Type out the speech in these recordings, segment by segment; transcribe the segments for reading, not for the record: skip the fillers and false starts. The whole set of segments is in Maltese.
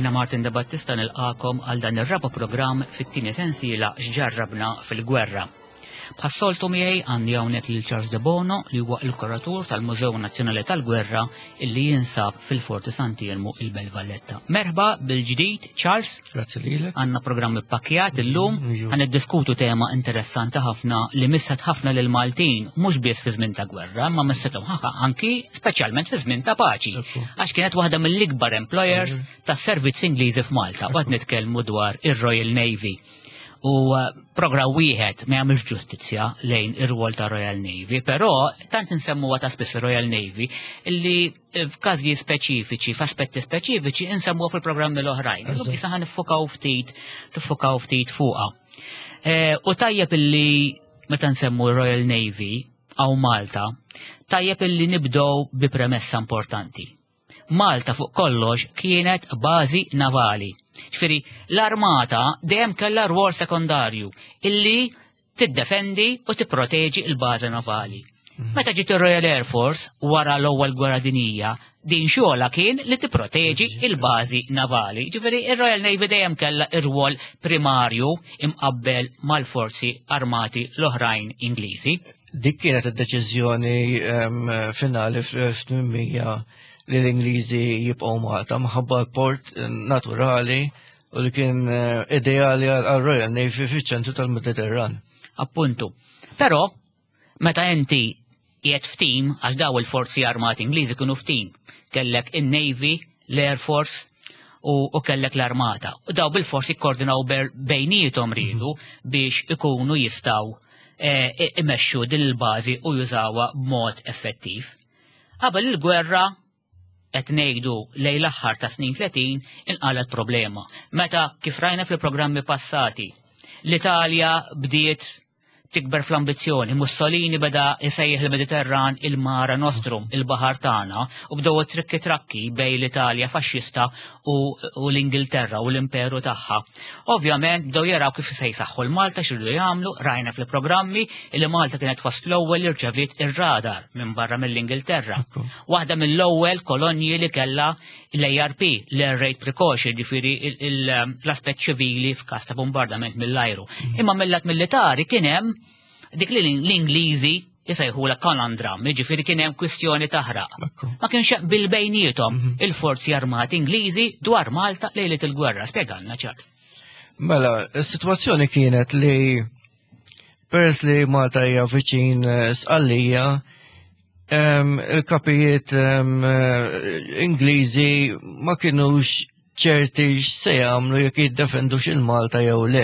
Jiena Martin De Battista nilqakom għal dan ir-raba programm fit-tieni sensiela x'ġarrabna fil-gwerra. Bħas-soltu miegħi għandi hawnhekk lil Charles De Bono li huwa l-kuratur tal-Mużew Nazzjonali tal-Gwerra illi jinsab fil-Forti Sant'Elmo il-Belt Valletta. Merħba bil-ġdid, Charles. Grazzi lilek. Għandna programm ippakjat illum ħaniddiskutu tema interessanti ħafna li misset ħafna lil Maltin mhux biss fi żmien ta' gwerra, ma missethom anki speċjalment fi żmien ta' paċi. Għax kienet waħda mill-ikbar employers tas-servizz Ingliżi f'Malta, waqt nitkellmu dwar ir-Royal Navy. U program wieħed ma jagħmilx ġustizzja lejn ir-rwol ta' Royal Navy, però tant insemmuha ta' spiss Royal Navy illi f'każji speċifiċi, f'aspetti speċifiċi insemmuha fil-programmi l-oħrajn. Issa ħan niffokaw ftit fuqha. U tajjeb illi meta nsemmu Royal Navy għaw Malta, tajjeb illi nibdew bi premessa importanti. Malta fuq kollox kienet bażi navali. Ġifieri l-armata dejjem kellha rwol sekondarju illi tiddefendi u tipproteġi l-bażi navali. Meta ġiet ir-Royal Air Force wara l-ewwel gwerra dinjija, din xogħla kien li tipproteġi l-bażi navali. Ġifieri ir-Royal Navy dejjem kellha r-rwol primarju imqabbel mal-forzi armati l-oħrajn Ingliżi. Dik kienet id-deċiżjoni finali f'800 li l-Ingliżi jibqgħu Malta minħabba l-port naturali u li kien ideali għal-Royal Navy fiċ-ċentru tal-Mediterran. Appuntu. Però meta inti qiegħed f'tim għax daw il-forzi armati Ingliżi kienu f'tim, kellek in-Navy, l-Air Force u kellek l-armata. U daw bil-forsi koordinaw bejnietom ridu biex ikunu jistgħu imexxu din il-bażi u jużawha b'mod effettiv. Qabel il-gwerra qed ngħidu lejn l-aħħar ta' snin 30 inqalet problema. Meta kif rajna fil-programmi passati, l-Italja bdiet tikber fl-ambizzjoni, Mussolini beda jsejjaħ il-Mediterran il-Mara Nostrum, il-Baħar tagħna, u bdew trikki-trakki bejn l-Italja faxxista u l-Ingilterra u l-imperu tagħha. Ovvjament bdew jaraw kif se jsaħħu l-Malta x'iridu jagħmlu, rajna fil-programmi li Malta kienet fost l-ewwel li rċeviet ir-radar minn barra mill-Ingilterra. Waħda mill-ewwel kolonji li kellha l-ARP, l-Air Raid Precaution, ġifieri l-aspett ċivili f'każ ta' bombardament mill-ajru. Imma mill-lat militari kien hemm dik li l-Ingliżi jisajħula konandram, ġifieri kien hemm kwistjoni taħraq. Ma kienx bil-bejnietom il-forzi armati Ingliżi dwar Malta lejlet il-gwerra. Spjegalna, Charles. Mela, is-sitwazzjoni kienet li peress li Malta hija viċin Sqallija, il-kapijiet Ingliżi ma kienux ċerti x'se jagħmlu jekk jiddefendux il-Malta jew le.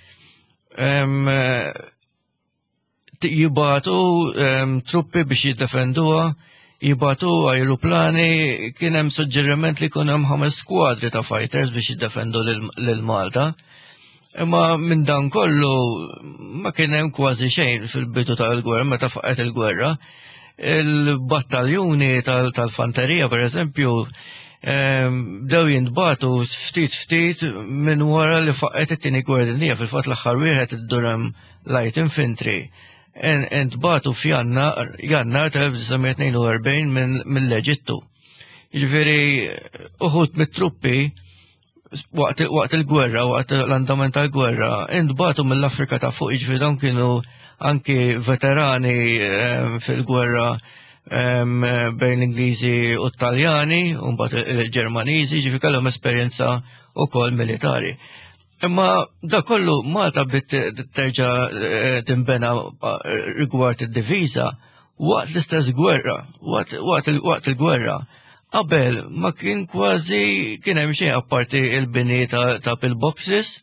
Jibatu truppi biex jiddefenduha, jibatu ajruplani, kien hemm suġġeriment li kun hemm 5 skwadri ta' fighters biex jiddefendu lil Malta. Imma minn dan kollu ma kien hemm kważi xejn fil-bidu tal-gwerra meta faqet il-gwerra. Il-battaljuni tal-fanterija pereżempju bdew jintbatu ftit minn wara li faqet it-tieni gwerra dinjija, fil-fatt l-aħħar wieħed id-Durham Light Infantry. Entbatu f'Jannar 1942 mill-Eġittu. Jiġifieri uħud mit-truppi waqt il-gwerra, waqt l-andament tal-gwerra, entbatu mill-Afrika ta' fuq, jiġifieri dawn kienu anki veterani fil-gwerra bejn l-Ingliżi u t-Taljani, u mbagħad il-Ġermaniżi, jiġifieri kellhom esperjenza wkoll militari. Imma da kollu Malta bdiet terġa' tinbena rigward id-diviża waqt l-istess gwerra, waqt il-gwerra. Qabel ma kien kważi kien hemm xejn apparti il-bini ta' pillboxes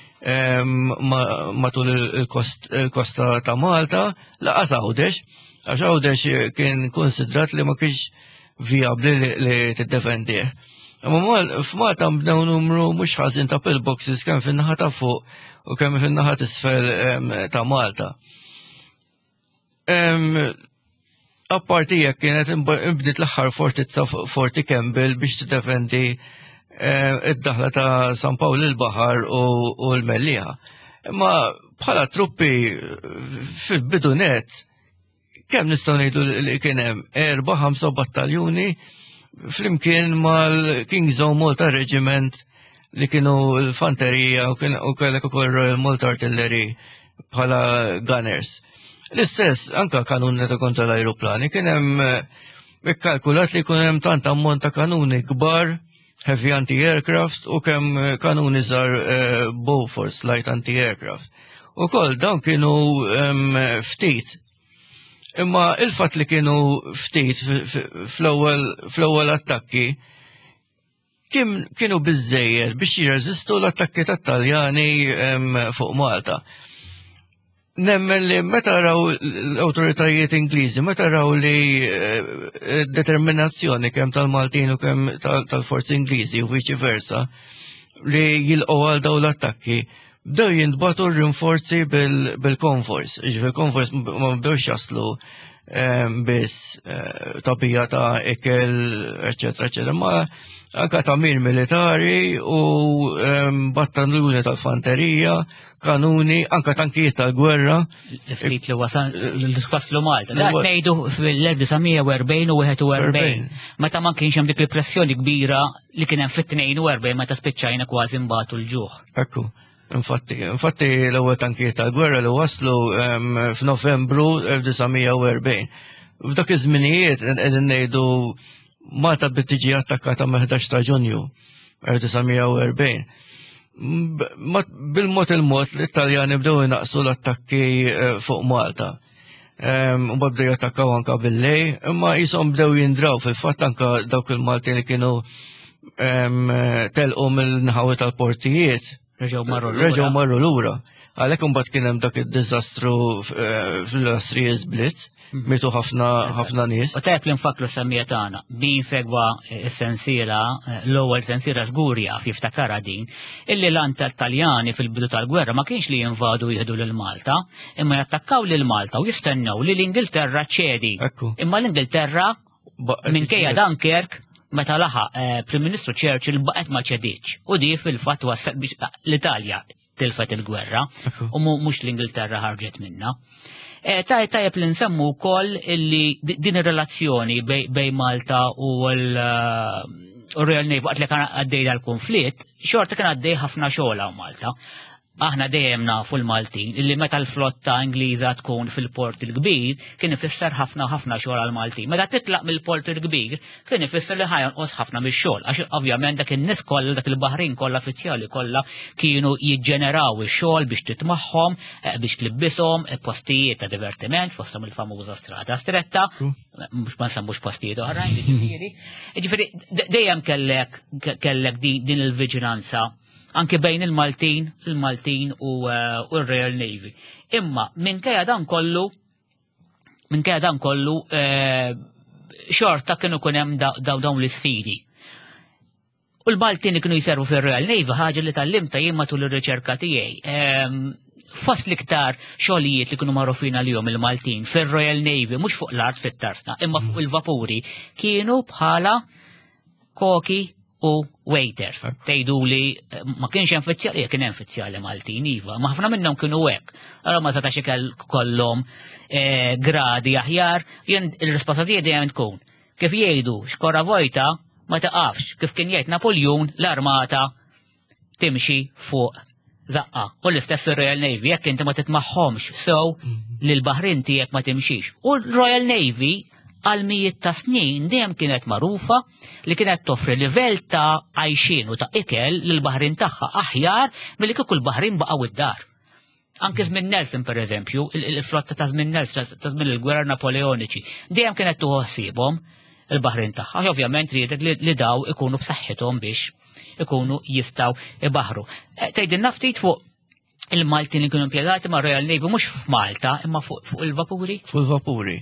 matul il-kosta ta' Malta, laqas Għawdex, għax Għawdex kien konsidrat li ma kienx viabli li tiddefendih. Imma f'Malta bdew numru mhux ħażin ta' pillboxes kemm fin-naħa ta' fuq u kemm fin-naħa t'isfel ta' Malta. Apparti jekk kienet inbniet l-aħħar fortizza Forti Campbell biex tiddefendi id-daħla ta' San Pawl il-Baħar u l-Mellieħa. Imma bħala truppi fil-bidu net kemm nistgħu ngħidu li kien hemm 4-5 battaljuni flimkien mal-King's Own Malta Regiment li kienu l-fanterija u kellek ukoll Royal Malta Artillery bħala gunners. L-istess, anka kanuni ta' kontra l-aeroplani, kien hemm ikkalkulat li jkun hemm tant ammont ta' kanuni kbar, heavy anti-aircraft, u kemm kanuni żgħar Bofors light anti-aircraft. Ukoll dawn kienu ftit. Imma il-fatt li kienu ftit fl-ewwel attakki kienu biżżejjed biex jirreżistu l-attakki tat-Taljani fuq Malta. Nemmen li meta raw l-awtoritajiet Ingliżi, meta raw li determinazzjoni kemm tal-Maltin u kemm tal-forzi Ingliżi u viċi versa li jilqgħu għal dawn l-attakki, bdew jintbagħtu r-rinforzi bil-convoys. Bil-convoys ma bdewx jaslu biss tabija ta' ikel, eċetera, ma anka tamir militari u battaluni tal-fanterija, kanuni, anka tankijiet tal-gwerra. Ftit li waslu Malta. Dak ngħidu fil-1940 u 41. Meta ma kienx hemm dik il-pressjoni kbira li kien hemm fit-42 meta spiċċajna kważi mbagħtu l-ġuħ. Ekku. Infatti l-ewwel tankijiet tal-gwerra li waslu f'Novembru 1940. F'dak iż-żminijiet qegħdin ngħidu Malta bdiet tiġi attakkata ma' 11 ta' Ġunju 1940. Bil-mod il-mod l-Italjani bdew inaqsu l-attakki fuq Malta. U bdew jattakkaw anka bil-lej, imma jisom bdew jindraw fil-fatt anka dawk il-Malti li kienu telqu mill-naħawi tal-portijiet. Reġgħu marru lura. Għalhekk imbagħad kien hemm dak id-diżastru fl-Austrias Blitz, mitu ħafna nies. U tajb li nfakru s-semmija tagħna, min segwa s-sensiela, l-ewwel sensiela żgur jaf jiftakara din, illi l-an tal-Taljani fil-bidu tal-gwerra ma kienx li jinvadu jieħdu lil Malta, imma jattakkaw lil Malta u jistennew li l-Ingilterra ċedi. Imma l-Ingilterra minkejja Dunkirk meta laħaq Prim Ministru Churchill baqgħet ma ċediċ. U di fil-fatt wassal biex l-Italja tilfet il-gwerra u mhux l-Ingilterra ħarġet minnha. Tajjeb li nsemmu wkoll illi din ir-relazzjoni bejn Malta u l-Royal Navy waqt li kien għaddej l-konflitt, xorta kien għaddej ħafna xogħol hawn Malta. Aħna dejjem nafu l-Maltin illi meta l-flotta Ingliża tkun fil-port il-kbir kien ifisser ħafna xogħol għall-Maltin. Meta titlaq mill-port il-kbir kien ifisser li ħajonqos ħafna mix-xogħol għax ovvjament dak in-nies kollha dak il-baħrin kollha uffiċjali kollha kienu jiġġeneraw ix-xogħol biex titmaħħom, biex tlibbishom postijiet ta' divertiment fosthom il-famuża strata stretta, mhux ma nsemmux postijiet oħrajn jiġifieri. Jiġifieri dejjem kellek din il-viġilanza anke bejn il-Maltin u l-Royal Navy. Imma minkejja dan kollu xorta kienu kun hemm dawn l-isfidi. U l-Maltin kienu jservu fir-Royal Navy ħaġa li tallimta jien matul ir-riċerka tiegħi. Fost l-iktar xogħlijiet li kienu magħrufin għalihom il-Maltin fir-Royal Navy mhux fuq l-art fit-tarsna, imma fuq il-vapuri kienu bħala koki u waiters. Tgħidu li ma kienx hemm uffiċjali, kien hemm uffiċjali Maltin iva, ma ħafna minnhom kienu hekk. Allura ma setax ikollhom gradi aħjar, jien ir-responsabilità dejjem tkun. Kif jgħidu xkorra vojta ma taqafx, kif kien jgħid Napoleon l-armata timxi fuq zaqqa. U l-istess ir-Royal Navy jekk inti ma titmaħħomx sew li l-baħrin tiegħek ma timxix. U l-Royal Navy għal mijiet ta' snin dejjem kienet magħrufa li kienet toffri livell ta' għajxin u ta' ikel lil baħrin tagħha aħjar milli kieku l-baħrin baqgħu id-dar. Anke żmien Nelson pereżempju, il-flotta ta' żmien Nelson ta' żmien il-gwerra Napoleoniċi, dejjem kienet tuħu ħsiebhom il-baħrin tagħha. Ovvjament riedek li daw ikunu b'saħħithom biex ikunu jistgħu ibaħru. Tgħidilna ftit fuq il-Maltin li kienu impjegati ma' Royal Navy mhux f'Malta imma fuq il-vapuri? Fuq il-vapuri.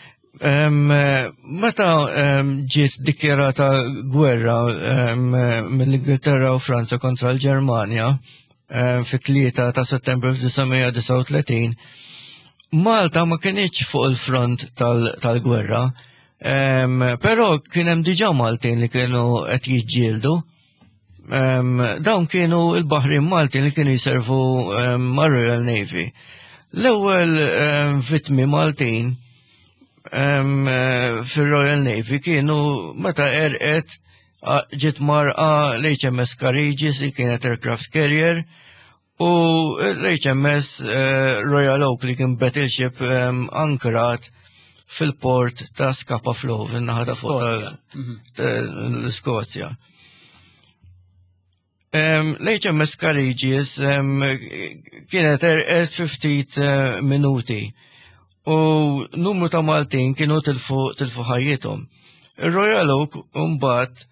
Meta ġiet dikjarata gwerra mill-Ingilterra u Franza kontra l-Ġermanja fit-3 ta' Settembru 1939, Malta ma kienx fuq il-front tal-gwerra, però kien hemm diġà Maltin li kienu qed jiġġieldu. Dawn kienu l-baħrin Maltin li kienu jservu mar-Royal Navy. L-ewwel vittmi Maltin fil-Royal Navy kienu meta erqet ġiet marqa l-HMS Courageous li kienet aircraft carrier u l-HMS Royal Oak li kien battleship ankarat fil-port ta' Scapa Flow fin-naħa ta' fuq l-Skozja. L-HMS Courageous kienet 50 minuti u numru ta' Maltin kienu tilfu ħajjithom. Il-Royal Oak mbagħad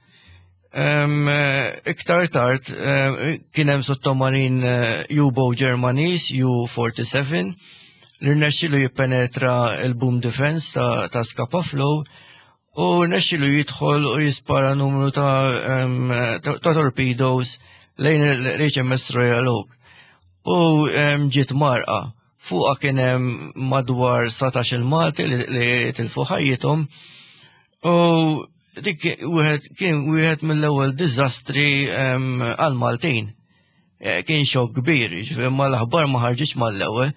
iktar tard kien hemm sottomarin U-boat Ġermaniż U-47 li rnexxielu jippenetra l-boom defense ta' Scapa Flow u rnexxielu jidħol u jispara numru ta' torpedoes lejn l-HMS Royal Oak. U ġiet marqa fuqha kien hemm madwar 17 Malti li tilfu ħajjithom u dik kien wieħed mill-ewwel diżastri għal Maltin. Kien xokk kbir, imma l-aħbar ma ħarġitx mal-ewwel.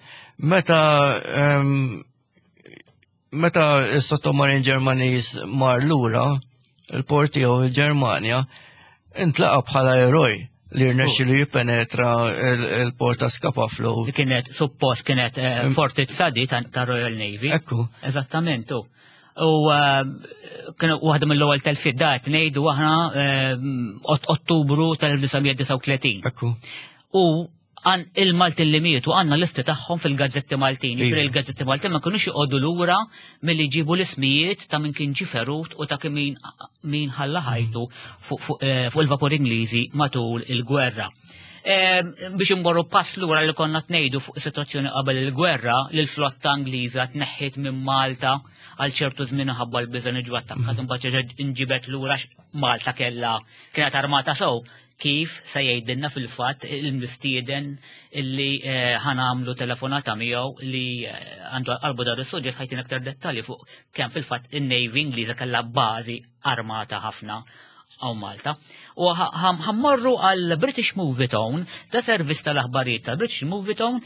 Meta s-sottomarin Ġermaniż mar lura l-port tiegħu il-Ġermanja intlaqa bħala eroj li rnexxielu jippenetra l-port ta' Scapa Flow. Kienet suppost kienet fortizza di ta' Royal Navy. Ekku. Eżattament. U kienu waħda mill-ewwel tal-fiddat ngħidu aħna Ottubru tal-1939. Ekku. U il-Maltin li mietu għandna listi tagħhom fil-gazzetti Maltin. Il-gazzetti Maltin ma kinux joqogħdu lura milli jġibu l-ismijiet ta' min kien ġiferut u ta' min ħalla ħajtu fuq il-vapur Ingliżi matul il-gwerra. Biex imborru pass lura li konna tnejdu fuq is-sitwazzjoni qabel il-gwerra li l-flotta Angliża tneħħit minn Malta għal ċertu żmien ħabba l-biża niġu attakkat imbagħad inġibet lura Malta kienet armata sew. Kif se jgħidilna fil-fatt il-mistieden illi ħanamlu telefonata miegħu li għandu qalbu dar is-suġġett ħajtin aktar dettalji fuq kemm fil-fatt in-Navy Ingliża kellha bażi armata ħafna għaw Malta. U ħammorru għal British Movie Tone ta' servizz tal-aħbarijiet ta' British Movie Tone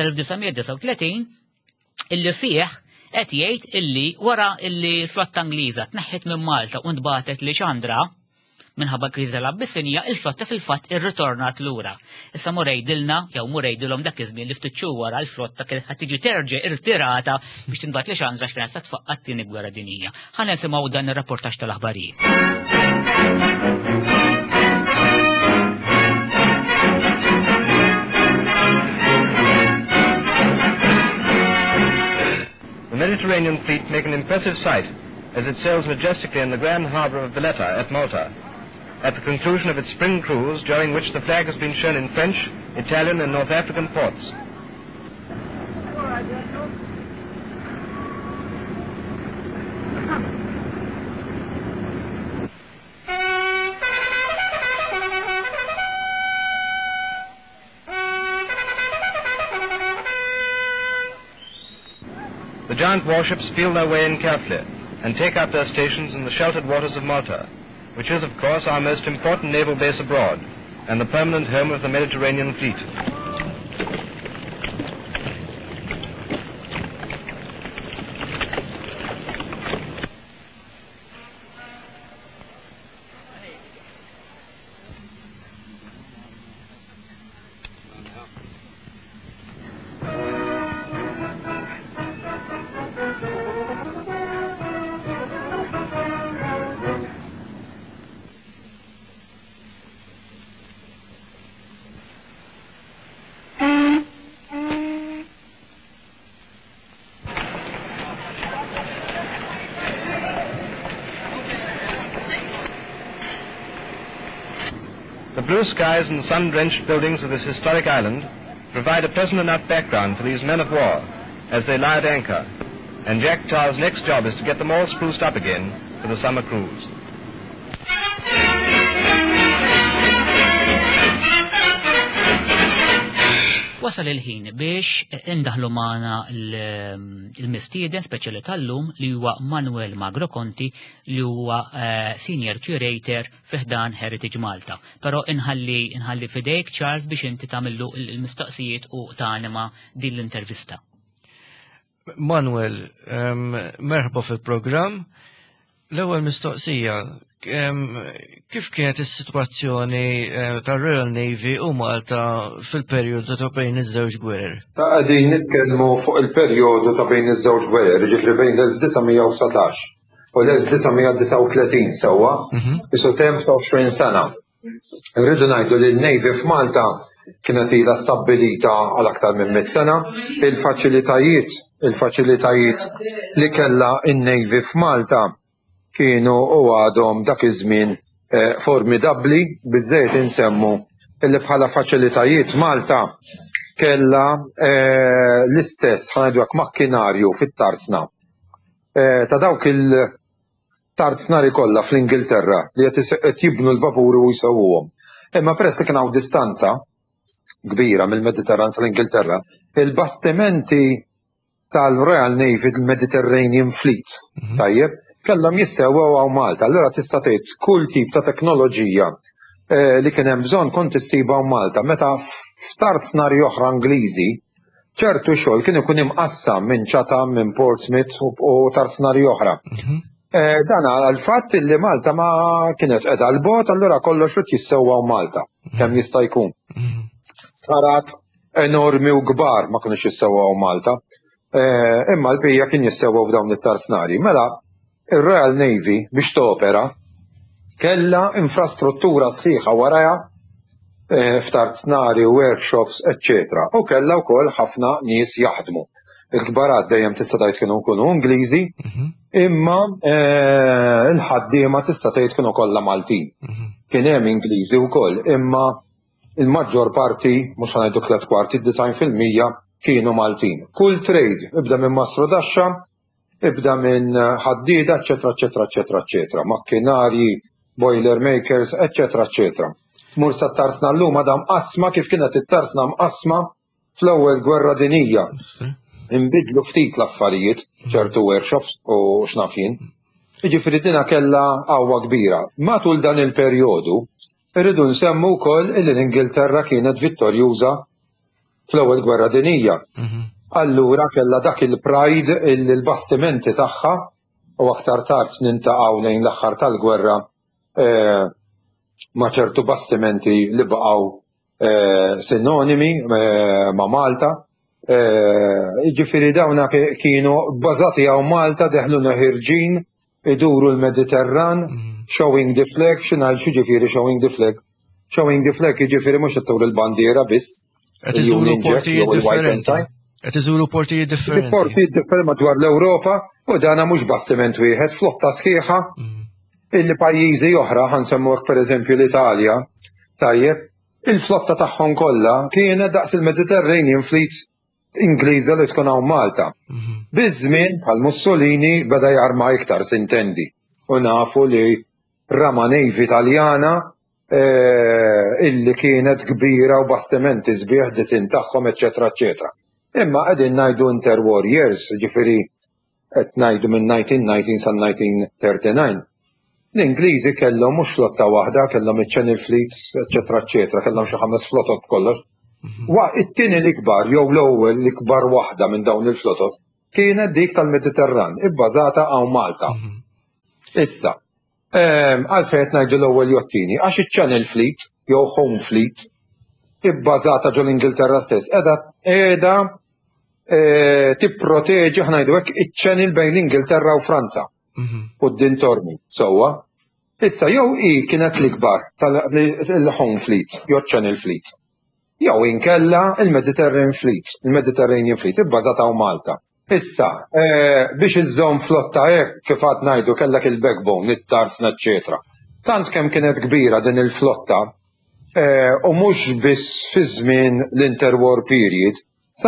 tal-1939 illi fih qed jgħid illi wara illi l-flotta Angliża tneħħet minn Malta u ntbagħtet li Xandra minħabba kriża l-Abissinja, il-flotta fil-fatt irritornat lura. Issa murejdilna, jew murejdilhom dak iż-żmien li ftit wara l-flotta kienet qed tiġi terġa' irtirata biex tinbagħat li Xandra x'kienet se tfaqqat tieni gwerra dinjija. Ħa nisimgħu dan ir-rapportaġġ tal-aħbarijiet. The Mediterranean fleet make an impressive sight as it sails majestically in the grand harbour of Valletta at Malta, at the conclusion of its spring cruise, during which the flag has been shown in French, Italian and North African ports. The giant warships feel their way in carefully and take up their stations in the sheltered waters of Malta, which is, of course, our most important naval base abroad and the permanent home of the Mediterranean fleet. The blue skies and sun-drenched buildings of this historic island provide a pleasant enough background for these men of war as they lie at anchor, and Jack Tar's next job is to get them all spruced up again for the summer cruise. Wasal il-ħin biex indaħlu magħna il-mistieden speċjali tal-lum li huwa Manuel Magro Conti li huwa Senior Curator fiħdan Heritage Malta. Però inħalli fidejk Charles biex inti tagħmillu il-mistoqsijiet u tagħnima din l-intervista. Manuel, merħba fil-programm. L-ewwel mistoqsija, kif kienet is-sitwazzjoni tar-Royal Navy u Malta fil-perjodu ta' bejn iż-żewġ gwerer? Ta' qegħdin nitkellmu fuq il-perjodu ta' bejn iż-żewġ gwerer, ġifri bejn l-1919 u l-1939 sewwa, isu temp ta' 20 sena. Rridu ngħidu li l-Navy f'Malta kienet ilha stabbilita għal aktar minn 100 sena. Il-faċilitajiet li kellha n-Navy f'Malta kienu u għadhom dak iż-żmien formidabbli, biżżejjed insemmu illi bħala faċilitajiet Malta kellha l-istess ħanedwek makkinarju fit-tarzna ta' dawk il-tarznari kollha fl-Ingilterra li qed jibnu l-vapuri u jsewwuhom. Imma peress li kien hawn distanza kbira mill-Mediterran sal-Ingilterra, il-bastimenti tal-Royal Navy il-Mediterranean Fleet, tajjeb, kellhom jissewwew hawn Malta. Allura tista' tgħid kull tip ta' teknoloġija li kien hemm bżonn kont issibha hawn Malta. Meta f'tarznari oħra Ingliżi, ċertu xogħol kien ikun imqassam minn Chatham, minn Portsmouth u tarznari oħra. Dan għal fatt li Malta ma kienet qiegħda l-bogħod, allura kollox irid jissewwa hawn Malta, kemm jista' jkun. Sarat enormi u kbar ma kinux jissewwa hawn Malta. Imma l-bija kien jissewwew f'dawn it-tarznari. Mela, ir-Royal Navy biex topera kellha infrastruttura sħiħa warajha f'tarznari, workshops, etc. U kellha wkoll ħafna nies jaħdmu. Il-kbarat dejjem tista' tgħid kienu jkunu Ingliżi, imma il-ħaddiema tista' tgħid kienu kollha Maltin. Kien hemm Ingliżi wkoll, imma il-maġġor parti, mhux ħanajdu 3/4, 90% kienu Maltin. Kull trade, ibda minn mastru daxxa, ibda minn ħaddieda, eċetera, eċetera, eċetera, eċetera, makkinarji, boiler makers, eċetera, eċetera. Tmur sat-tarsna llum għadha mqassma kif kienet it-tarsna mqassma fl-ewwel gwerra dinjija. Inbidlu ftit l-affarijiet, ċertu workshops u x'naf jien. Jiġifieri dinha kellha qawwa kbira. Matul dan il-perjodu irridu nsemmu wkoll li l-Ingilterra kienet vittorjuża fl-ewwel gwerra dinjija. Allura kellha dak il-pride il-bastimenti tagħha u aktar tard nintaqgħu lejn l-aħħar tal-gwerra ma' ċertu bastimenti li baqgħu sinonimi ma' Malta. Jiġifieri dawna kienu bbażati hawn Malta, deħlu ħirġin, iduru l-Mediterran, showing the flag, x'ingħid ġifieri showing the flag. Showing the flag jiġifieri mhux qed turi l-bandiera biss. Qed iżuru portijiet differenti. Qed iżuru portijiet differenti. Portijiet differenti madwar l-Ewropa u dana mhux bastiment wieħed, flotta sħiħa illi pajjiżi oħra ħansemmu hekk pereżempju l-Italja, tajjeb, il-flotta tagħhom kollha kienet daqs il-Mediterranean Fleet Ingliża li tkun hawn Malta. Biż-żmien bħal Mussolini beda jarma iktar sintendi u nafu li rama Navy Taljana illi kienet kbira u bastimenti sbieħ disin tagħhom, eċetera, eċetera. Imma qegħdin ngħidu interwar years, ġifieri qed ngħidu minn 1919 sa 1939. L-Ingliżi kellhom mhux flotta waħda, kellhom iċ-Channel Fleets, eċetera, eċetera, kellhom xi 5 flotot kollox. It-tieni l-ikbar jew l-ewwel l-ikbar waħda minn dawn il-flotot kienet dik tal-Mediterran, ibbażata hawn Malta. Issa, għalfejn qed ngħidu l-ewwel jottini, għax iċ-Channel Fleet jew Home Fleet ibbażata ġol Ingilterra stess qiegħda tipproteġi ħnajdu hekk iċ-Channel bejn l-Ingilterra u Franza. U d-dintorni, sewwa. Issa jew kienet l-ikbar tal-Home Fleet, jew Channel Fleet. Jew inkella il-Mediterranean Fleet, ibbażata hawn Malta. Issa, biex iżżomm flotta hekk kif għad ngħidu kellek il-backbone, it-tarzna, eċetera. Tant kemm kienet kbira din il-flotta, u mhux biss fi żmien l-interwar period, sa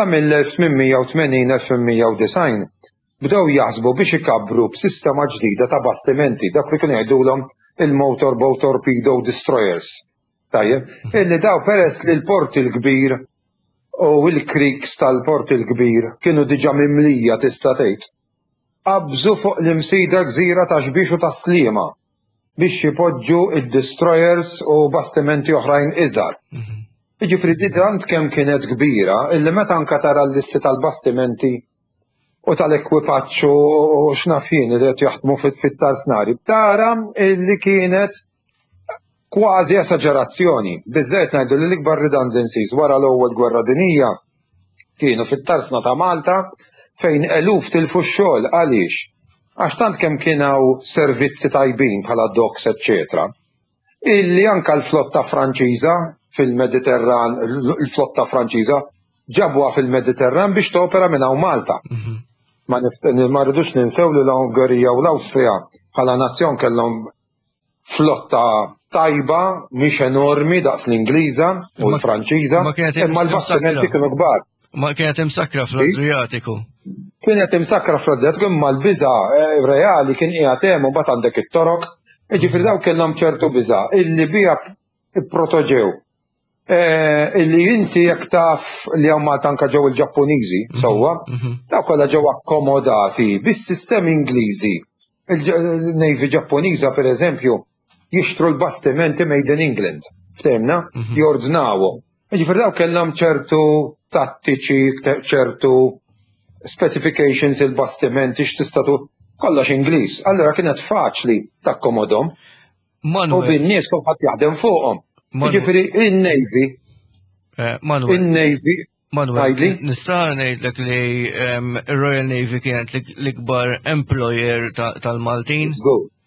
mill-1880-1890 bdew jaħsbu biex ikabbru b'sistema ġdida ta' bastimenti, dak li kienu jgħidulhom il-motorboat torpedo destroyers. Tajjeb, illi daw peress li l-port il-kbir u l-creeks tal-port il-kbir kienu diġà mimlija tista' tgħid. Qabżu fuq l-imsida gżira ta' Xbiex u ta' Sliema biex jipoġġu id-destroyers u bastimenti oħrajn iżgħar. Jiġifieri tant kemm kienet kbira illi meta anke tara l-listi tal-bastimenti u tal-ekwipaġġ u x'nafin li qed jaħdmu fit-tarsnari. Tara li kienet kważi esaġerazzjoni. Biżżejjed ngħidu li l-ikbar redundancies wara l-ewwel gwerra dinjija kienu fit-tarsna ta' Malta fejn eluf tilfu x-xogħol għaliex? Għax tant kemm kien hawn servizzi tajbin bħala docks, eċċetera, illi anke l-flotta Franċiża fil-Mediterran, l-flotta Franċiża ġabuha fil-Mediterran biex topera minn hawn Malta. Ma rridux ninsew li l-Ungerija u l-Awstrija bħala nazzjon kellhom flotta tajba mhix enormi daqs l-Ingliża u l-Franċiża, imma l-bastimenti kienu kbar. Ma kienet imsakra fl-Adriatiku. Kienet imsakra fl-Adriatiku, imma l-biża reali kien qiegħed hemm u mbagħad għandek it-torok, jiġifieri dawn kellhom ċertu biża illi biha ipprotoġew. Illi inti jekk taf li hawn Malta anke ġew il-Ġappuniżi sewwa, daw kollha ġew akkomodati bis-sistemi Ingliżi. Il-Navy Ġappuniża pereżempju jixtru l-bastimenti made in England. Ftemna? Jordnawhom. Jiġifieri daw kellhom ċertu tattiċi, ċertu specifications il-bastimenti x'tista' kollox Ingliż. Allura kienet faċli takkomodhom u bin-nies kulħadd jaħdem fuqhom. Jiġifieri in-Navy. In-Navy. Manuel, nista' ngħidlek li Royal Navy kienet l-ikbar employer tal-Maltin?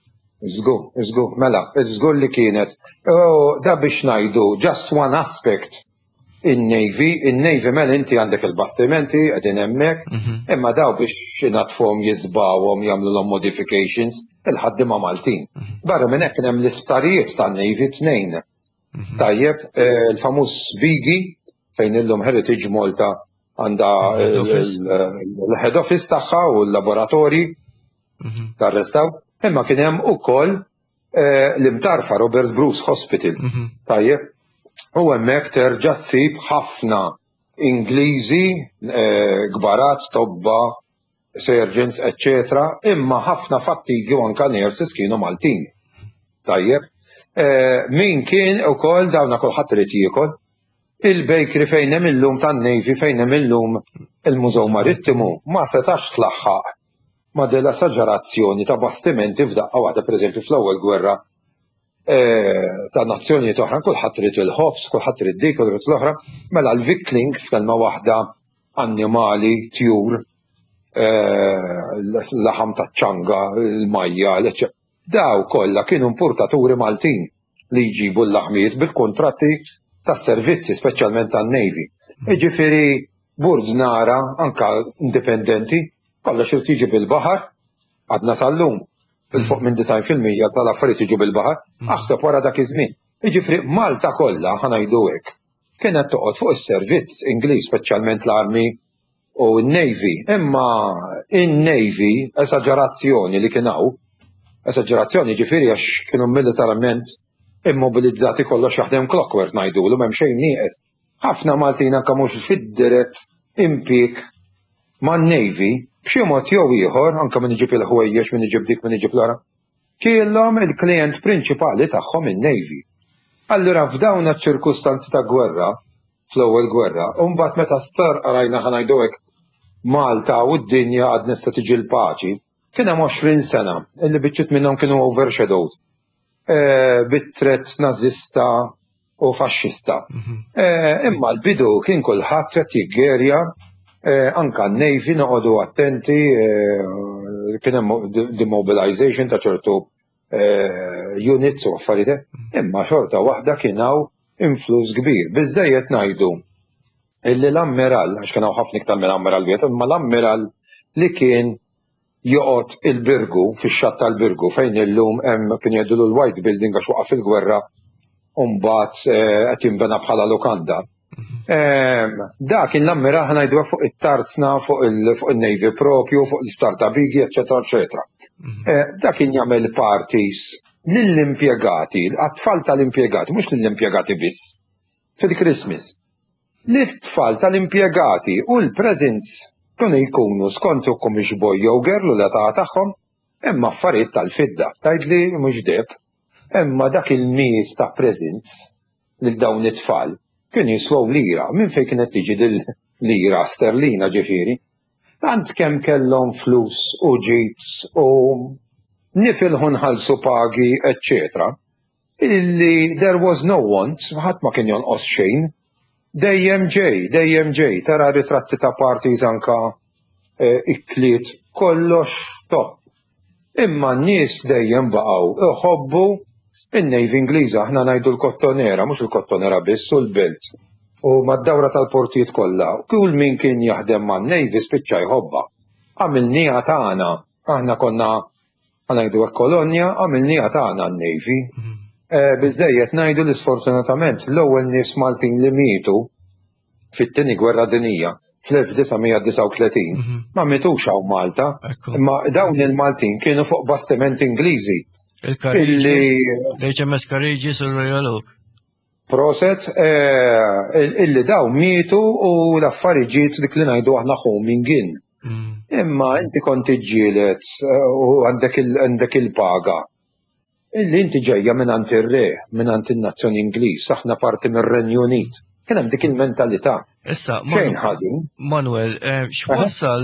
Żgur, mela, żgur li kienet. Da biex ngħidu, just one aspect in-Navy mela inti għandek il-bastimenti qegħdin hemmhekk, imma daw biex ingħatfuhom jisbawhom jagħmluhom modifications il-ħaddiema Maltin. Barra minn hekk kien hemm l-isptarijiet tan-Navy tnejn. Tajjeb, il-famuż Bigi fejn illum Heritage Malta għandha l-head office tagħha u l-laboratorji tar-restaw, imma kien hemm ukoll l-imtarfa Robert Bruce Hospital. Tajjeb, u hemmhekk terġa' ssib ħafna Ingliżi, kbarat, tobba, surgeons, eċċetera, imma ħafna fattigi u anke nurses kienu Maltin. Tajjeb, min kien ukoll dawna kulħadd irid jiekol. Il-bakery fejn hemm illum tan-Navy fejn hemm illum il-Mużew Marittimu ma setax tlaħħaq ma' della esaġerazzjoni ta' bastimenti f'daqqa waħda pereżempju fl-ewwel gwerra ta' nazzjonijiet oħra, kulħadd irid il-ħobs, kulħadd irid dik, irid l-oħra, mela l-vickling f'kelma waħda annimali, tjur, l-laħam taċ-ċanga, il-majja, daw kollha kienu importaturi Maltin li jġibu l-laħmiet bil-kontratti tas-servizzi, speċjalment tan-Navy. Jiġifieri burz nara anke indipendenti kollox irid jiġi bil-baħar, għadna sal-lum bil-fuq minn 90% tal-affarijiet jiġu bil-baħar, aħseb wara dak iż-żmien. Jiġifieri Malta kollha ħanajdu hekk kienet toqgħod fuq is-servizz Ingliż, speċjalment l-Army u n-Navy. Imma in-Navy esaġerazzjoni li kien hawn, esaġerazzjoni ġifieri għax kienu militarament immobilizzati kollox jaħdem clockwork ngħidulu m'hemm xejn nieqes. Ħafna Maltin anke mhux fid-dirett impjieg man-Navy b'xi mod jew ieħor anke min iġib il-ħwejjeġ, min iġib dik, min iġib l-ara, kienhom il-klient prinċipali tagħhom in-Navy. Allura f'dawn iċ-ċirkustanzi ta' gwerra, fl-ewwel gwerra, u mbagħad meta star rajna ħanajdu hekk Malta u d-dinja għad nista' tiġi l-paċi, kien hemm 20 sena illi biċċiet minnhom kienu overshadowed bit-tret nażista u faxxista. Imma l-bidu kien kulħadd qed jiggerja anke n-Navy noqogħdu attenti, kien hemm demobilization ta' ċertu units u affarijiet, imma xorta waħda kien hawn influss kbir. Biżżejjed ngħidu illi l-ammiral, għax kien hawn ħafna iktar minn ammiral wieħed, imma l-ammiral li kien joqgħod il-Birgu, fix-xatt tal-Birgu, fejn illum hemm kien jgħidu l-White Building għax waqaf il-gwerra u mbagħad qed jinbena bħala lukanda. Da kien l-ammiral ħanajdu fuq it-tarzna, fuq il-Navy propju, fuq l-isptar ta' Bigi, eċetera, eċetera. Da kien jagħmel parties lill-impjegati, għat-tfal tal-impjegati, mhux lill-impjegati biss, fil-Christmas. L-tfal tal-impjegati u l-presents kienu jkunu skont ukoll boy jew girl u l-età tagħhom, imma affarijiet tal-fidda, tgħidli mhux deb, imma dak il-mies ta' presents lil dawn it-tfal kien jiswew lira, minn fejn kienet tiġi lira sterlina ġifieri. tant kemm kellhom flus u ġid u nifilħu nħallsu pagi, etc. Illi there was no want, ħadd ma kien jonqos xejn. Dejjem ġej, tara ritratti ta' parties anka ikkliet, kollox top. Imma n-nies dejjem baqgħu iħobbu in-Navy Ingliża, aħna ngħidu l-kottonera, mhux il-kottonera biss u l-belt. U mad-dawra tal-portijiet kollha, kull min kien jaħdem man-Navy spiċċa jħobba. Għamilnija tagħna, aħna konna ngħidu hekk kolonja, għamilnija tagħna n-Navy. Biżdejjed ngħidu li sfortunatament l-ewwel nies Maltin li mietu fit-tieni gwerra dinjija fl-1939 ma mitux hawn Malta, imma dawn il-Maltin kienu fuq bastimenti Ingliżi. L-HMS Courageous u Royal Oak. Proset, illi dawn mietu u l-affarijiet dik li ngħidu aħna homing in. Imma inti kont iġġieled u għandek il-paga. Illi inti ġejja mingħand ir-re, mingħand in-nazzjon Ingliż, aħna parti mir-Renju Unit. Kien hemm dik il-mentalità. Issa, xejn ħażin. Manuel, x'wassal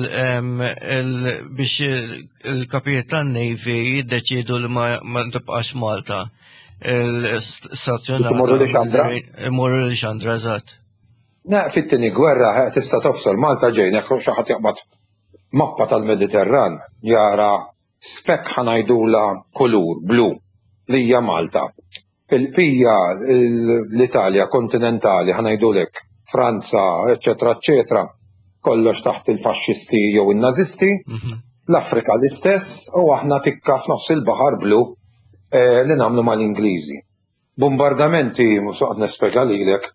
biex il-kapijiet tan-Navy jiddeċiedu li ma tibqax Malta? Il-stazzjonata. Imorru li Xandra, eżatt. Fit-tieni gwerra tista' tobsol Malta ġejna xi ħadd jaqbad mappa tal-Mediterran jara spekk ħanajdula kulur blu li hija Malta. Fil-pija l-Italja kontinentali ħanajdulek Franza, eccetera, kollox taħt il-faxxisti jew in-nazisti, l-Afrika l-istess u aħna tikka f'nofs il-Baħar Blu li nagħmlu mal-Ingliżi. Bombardamenti musuq nispjega lilek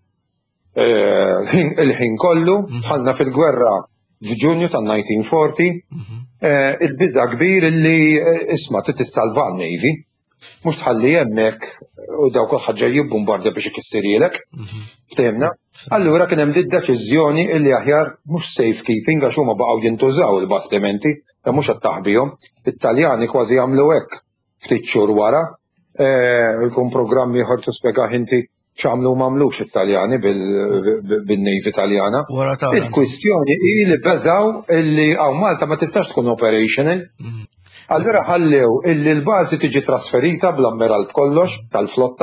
il-ħin kollu, tħallna fil-gwerra f'Ġunju tan-1940, il-bidda kbir illi isma' tissalva n-Navy. Mux tħalli jemmek u daw kol ħagġa jibbombarda biex ikissirielek, ftemna. Allura kien hemm deċiżjoni illi aħjar mhux safekeeping għax huma baqgħu jintużaw il-bastimenti, ta' mhux qed taħbihom. It-Taljani kważi jagħmlu hekk ftit xhur wara. Jkun programm ieħor tispjegah inti x'għamlu m'għamlux it-Taljani bin-Navy Taljana. Il-kwistjoni hi li beżaw illi hawn Malta ma tistax tkun operational. Allura ħallew illi l-bażi tiġi trasferita bl-ammiral kollox tal-flotta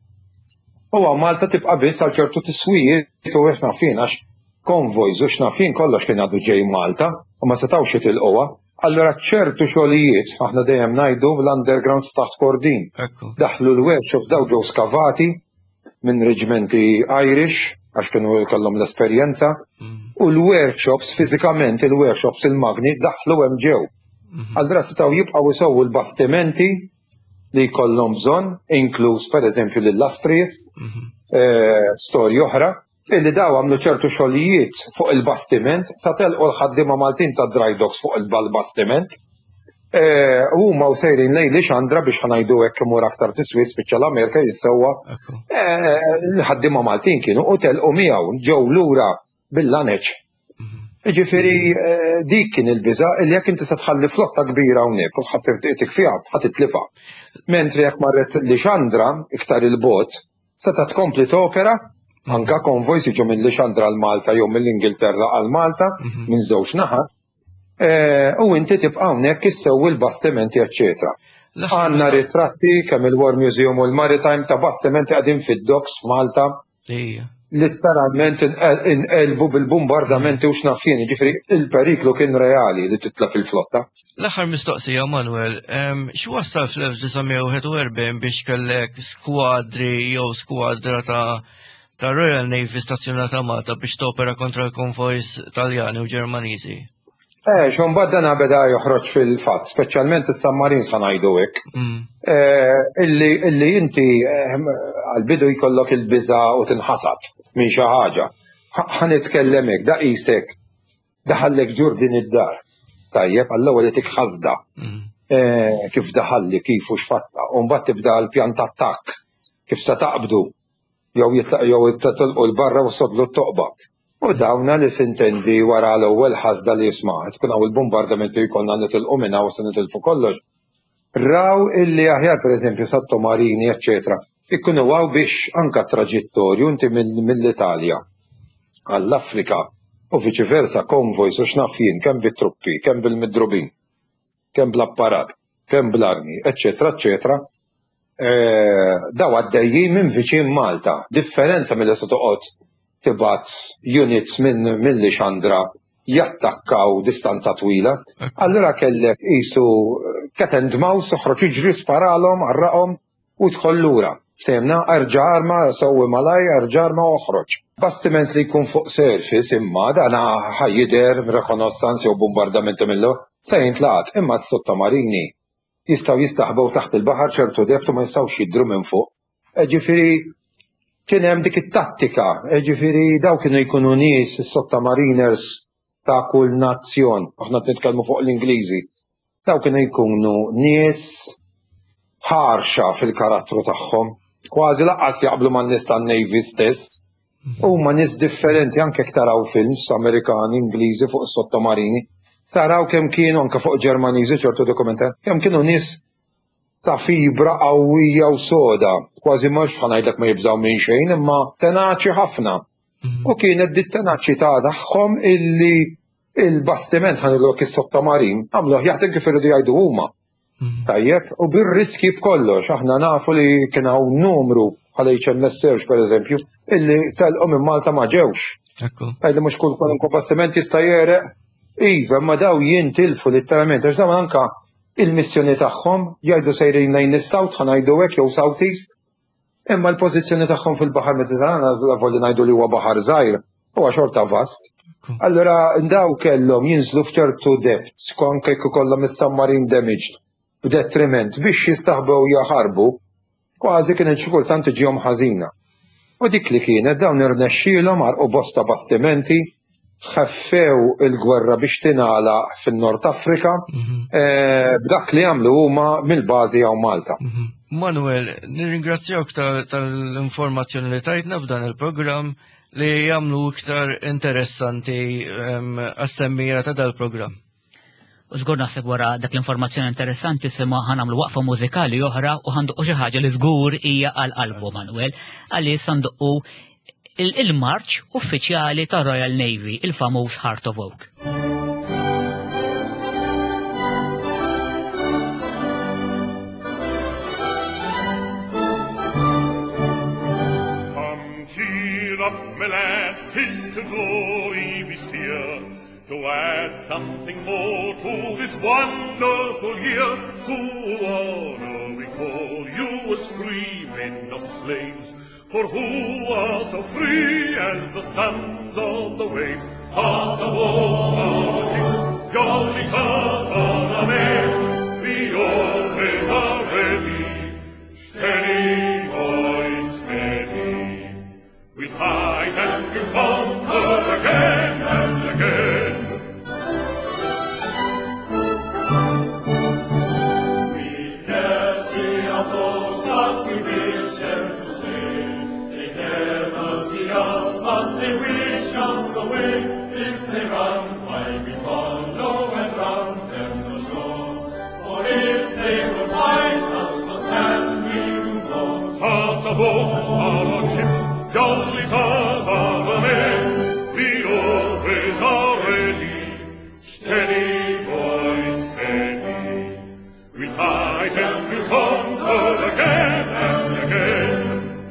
u Malta tibqa' biss għal ċertu tiswijiet u x'nafin għax konvojs u x'nafin kollox kien għadu ġej Malta u ma setgħux jitilqoha. Allura ċertu xogħlijiet aħna dejjem ngħidu l-undergrounds taħt Kordin. Daħlu l-workshop daw ġew skavati minn reġimenti Irish għax kienu kellhom l-esperjenza u l-workshops fiżikament il-workshops il-magni daħlu hemm ġew. Allura setgħu jibqgħu jsewwu l-bastimenti li jkollhom bżonn, inkluż pereżempju lill-Astries, storji oħra, illi daw għamlu ċertu xogħlijiet fuq il-bastiment, sa telqu l-ħaddiema Maltin ta' dry docks fuq il-bastiment. Huma u sejrin lejn Xandra biex ħanajdu hekk imur aktar tiswiet spiċċa l-Amerika jissewwa. L-ħaddiema Maltin kienu u telqu miegħu ġew lura bil-laneċ. Ġifieri dik kien il-biża' li jekk inti se tħalli flotta kbira hawnhekk u ħadd tirtiq fiha ħadd titlifha. Mentri jekk marret li Xandra iktar il-bot seta' tkompli topera anke konvojs jiġu minn Xandra għal Malta jew mill-Ingilterra għal Malta minn żewġ naħat u inti tibqa' hawnhekk issewwi l-bastimenti eċċetera. Għandna ritratti kemm il-War Museum u l-Maritime ta' bastimenti qegħdin fid-docks f'Malta. Letteralment inqelbu bil-bombardamenti u x'nafien, ġifieri il-periklu kien reali li titla fil-flotta. L-aħħar mistoqsija, Manuel, x'wassal fl-1941 biex kellek skwadri jew skwadra ta' Royal Navy stazzjonata Malta biex topera kontra l-konvojs Taljani u Ġermaniżi? X'mbagħad dan beda joħroġ fil-fatt, speċjalment is-submarines ħanajdu hekk. Illi inti għal-bidu jkollok il-biża' u tinħasad minn xi ħaġa. Ħanitkellem hekk, daqisek daħallek ġur din id-dar. Tajjeb, għall-ewwel li tikħasda. Kif daħalli, kif u x'fatta, u mbagħad tibda l-pjan ta' attakk. Kif se taqbdu jew titilqu l-barra u sodlu t-toqba. U dawna li sintendi wara l-ewwel ħasda li jisma' tkun hawn il-bombardamenti jkollna nitilqu minna u se nitilfu kollox. Raw illi aħjar pereżempju sottomarini, eċċetera, ikunu għaw biex anka traġittorju inti mill-Italja għall-Afrika u viċi versa konvojs u x'naf jien kemm bit-truppi, kemm bil-midrubin, kemm bl-apparat, kemm bl-armi, eċċetera, eċċetera, daw għaddejjin minn viċin Malta. Differenza milli se toqgħod tibgħat units milli xandra jattakkaw distanza twila. Allura kellek qisu cat and mouse toħroġ jiġri sparalhom, arraqhom u tħoll lura. Ftemna, arġa' arma, sewwi malaj, arġa' arma u oħroġ. Bastiment li jkun fuq surface imma dana ħajjider rekonossanzi u bombardamenti millu se jintlaqat imma s-sottomarini jistgħu jistaħbew taħt il-baħar ċertu debtu ma jistgħux jidhru minn fuq. Ġifieri kien hemm dik it-tattika, ġifieri daw kienu jkunu nies is-sottomariners ta' kull nazzjon, aħna nitkellmu fuq l-Ingliżi. Daw kienu jkunu nies ħarxa fil-karattru tagħhom, kważi laqqas jaqblu man-nies tan-Navy stess. Huma nies differenti anke jekk taraw films Amerikani, Ingliżi fuq is-sottomarini. Taraw kemm kienu anke fuq Ġermaniżi ċertu dokumentar, kemm kienu nies ta' fibra qawwija u soda, kważi mhux ħanajdlek ma jibżgħu minn xejn, imma tenaċi ħafna. U kienet dit tenaċità tagħhom illi il-bastiment ħanilok is-sottomarin għamluh jaħdem kif iridu jgħidu huma. Tajjeb, u bir-riski b'kollox, aħna nafu li kien hawn numru bħal HMS Search pereżempju, illi telqu minn Malta ma ġewx. Għajdu mhux kull kwalunkwe bastiment jista' jereq. Iva, ma daw jintilfu letteralment, għax dawn anke il-missjoni tagħhom jgħidu sejrin lejn is-South ħanajdu hekk jew South East. Imma l-pożizzjoni tagħhom fil-Baħar Mediterran volli ngħidu li huwa baħar żgħir huwa xorta vast. Allura daw kellhom jinżlu f'ċertu depths, anke jekk ikollhom is-submarine damaged b'detriment biex jistaħbew jaħarbu, kważi kienet xi kultant iġihom ħażina. U dik li kienet dawn irnexxielhom għarqu bosta bastimenti, ħeffew il-gwerra biex tingħalaq fin-Nord Afrika b'dak li għamlu huma mill-bażi hawn Malta. Manuel, nirringrazzjawk tal-informazzjoni li tajtna f'dan il-programm li jagħmlu iktar interessanti għas-semmija ta' dal-programm. U żgur naħseb wara dak l-informazzjoni interessanti sema ħanamlu waqfa mużikali oħra u ħanduqqu xi ħaġa li żgur hija għall-qalbu Manuel, għaliex ħanduqqu il-marċ uffiċjali ta' Royal Navy, il-famuż Heart of Oak. Come, cheer up, my lads, 'tis to glory we steer, to add something more to this wonderful year. To honor we call you as free men, not slaves, for who are so free as the sons of the waves. Hearts of oak, our ships, jolly stars on our men, we always are ready. Steady, boys, steady. We fight and we conquer again and again. We dare see our foes, but we wish them to stay. They never see us, but they wish us away. If they run, why we follow and run them ashore. For if they will fight us, what can we do more? Hearts of oak, our ships, jolly stars are men, we always are ready. Steady, boys, steady. We fight and we conquer again and again.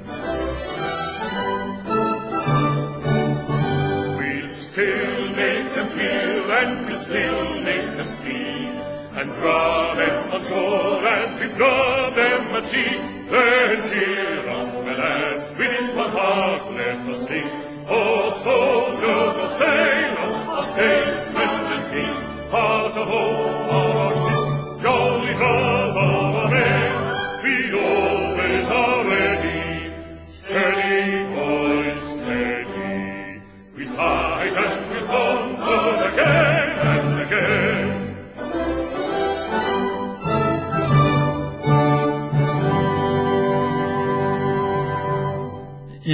We'll still make them feel and we'll still make them flee, and draw them on shore as we draw them at sea. Then cheer up, my lads, with one heart let us sing. Oh, soldiers, oh, sailors, oh, statesmen and kings, heart of all our ships, jolly stars of our men, we always are ready. Steady, boys, steady. We fight and we conquer again and again.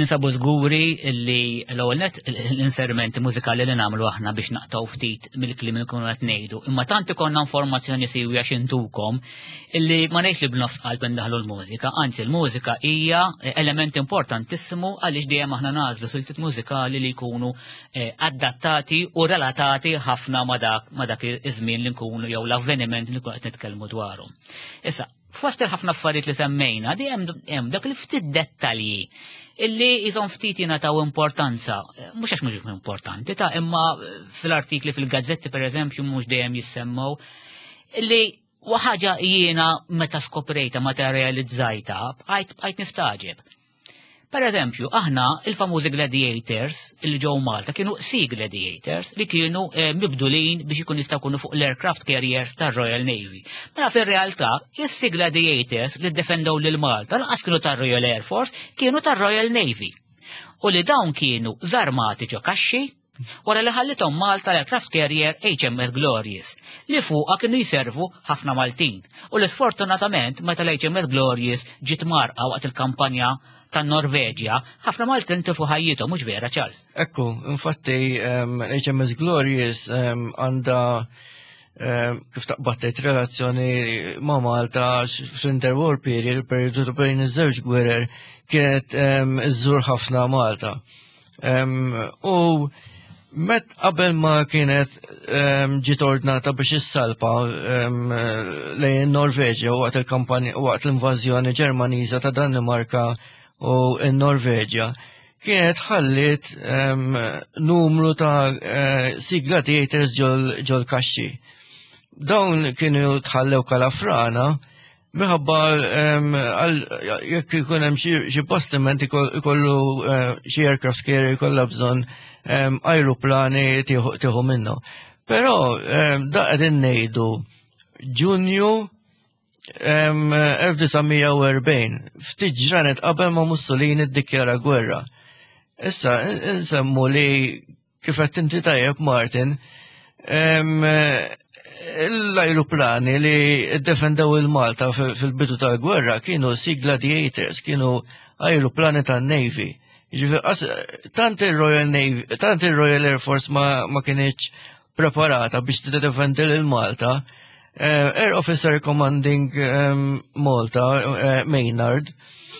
ninsabu żguri li l-ewwel net l-inserimenti mużikali li nagħmlu aħna biex naqtaw ftit mill-kliem li nkunu qed ngħidu. Imma tant ikollna informazzjoni sewja x'intukom illi ma ngħidx li b'nofs qalb indaħlu l-mużika, anzi l-mużika hija element importantissimu għaliex dejjem aħna nażlu siltiet mużikali li jkunu adattati u relatati ħafna ma dak iż-żmien li nkunu jew l-avveniment li nkunu qed nitkellmu dwarhom. Issa, fost ħafna affarijiet li semmejna, di hemm dak il-ftit dettalji illi jizom ftit jingħataw importanza, mhux għax mhux importanti ta' imma fil-artikli fil-gazzetti pereżempju mhux dejjem jissemmaw, illi ħaġa jiena meta skoprejta meta realizzajta bqajt nistaġeb. Pereżempju, aħna il-famużi gladiators li ġew Malta kienu sea gladiators li kienu mibdulin biex ikun jistgħu jkunu fuq l-aircraft carriers tar-Royal Navy. Mela fir-realtà, is-sea gladiators li ddefendew lil Malta lanqas kienu tar-Royal Air Force, kienu tar-Royal Navy. U li dawn kienu żarmati ġo kaxxi wara li ħallithom Malta l-aircraft carrier HMS Glorious li fuqha kienu jservu ħafna Maltin. U li sfortunatament meta l-HMS Glorious ġiet marqa waqt il-kampanja tan-Norveġja, ħafna Maltin tilfu ħajjithom mhux vera Charles. Ekku, infatti HMS Glorious għandha kif taqbattet relazzjoni ma' Malta fl-interwar period, il-periodu bejn iż-żewġ gwerer kienet iżżur ħafna Malta. U met qabel ma kienet ġiet ordnata biex issalpa lejn Norveġja waqt il-kampanja waqt l-invażjoni Ġermaniża ta' Danimarka u n-Norveġja kienet ħallit numru ta' sea gladiators ġol kaxxi. Dawn kienu tħallew kalafrana minħabba jekk ikun hemm xi bastiment ikollu xi aircraft carrier ikollha bżonn ajruplani tieħu minnu. Però da qegħdin ngħidu Ġunju 1940, ftit ġranet qabel ma Mussolini ddikjara gwerra. Issa, insemmu li kif qed inti tajjeb Martin, l-ajruplani li ddefendew il-Malta fil-bidu tal-gwerra kienu sea gladiators, kienu ajruplani tan-Navy. Tant il-Royal Air Force ma kienieċ preparata biex tiddefendi il-Malta. Air Officer Commanding Malta, Maynard,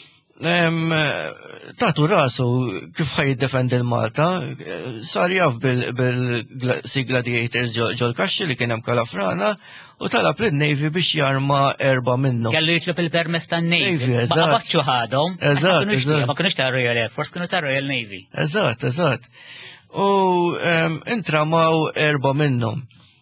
tatu rasu kif ħaj jiddefendi l-Malta, sar jaf bil-sea gladiators ġol kaxxi li kien hemm kalafrana u talab lin-Navy biex jarma 4 minnu. Kellu jitlob il-permess tan-Navy. Eżatt. Ma qabaċċu ħadhom. Eżatt. Ma kienux tar-Royal Air Force, kienu tar-Royal Navy. Eżatt. U intramaw 4 minnhom.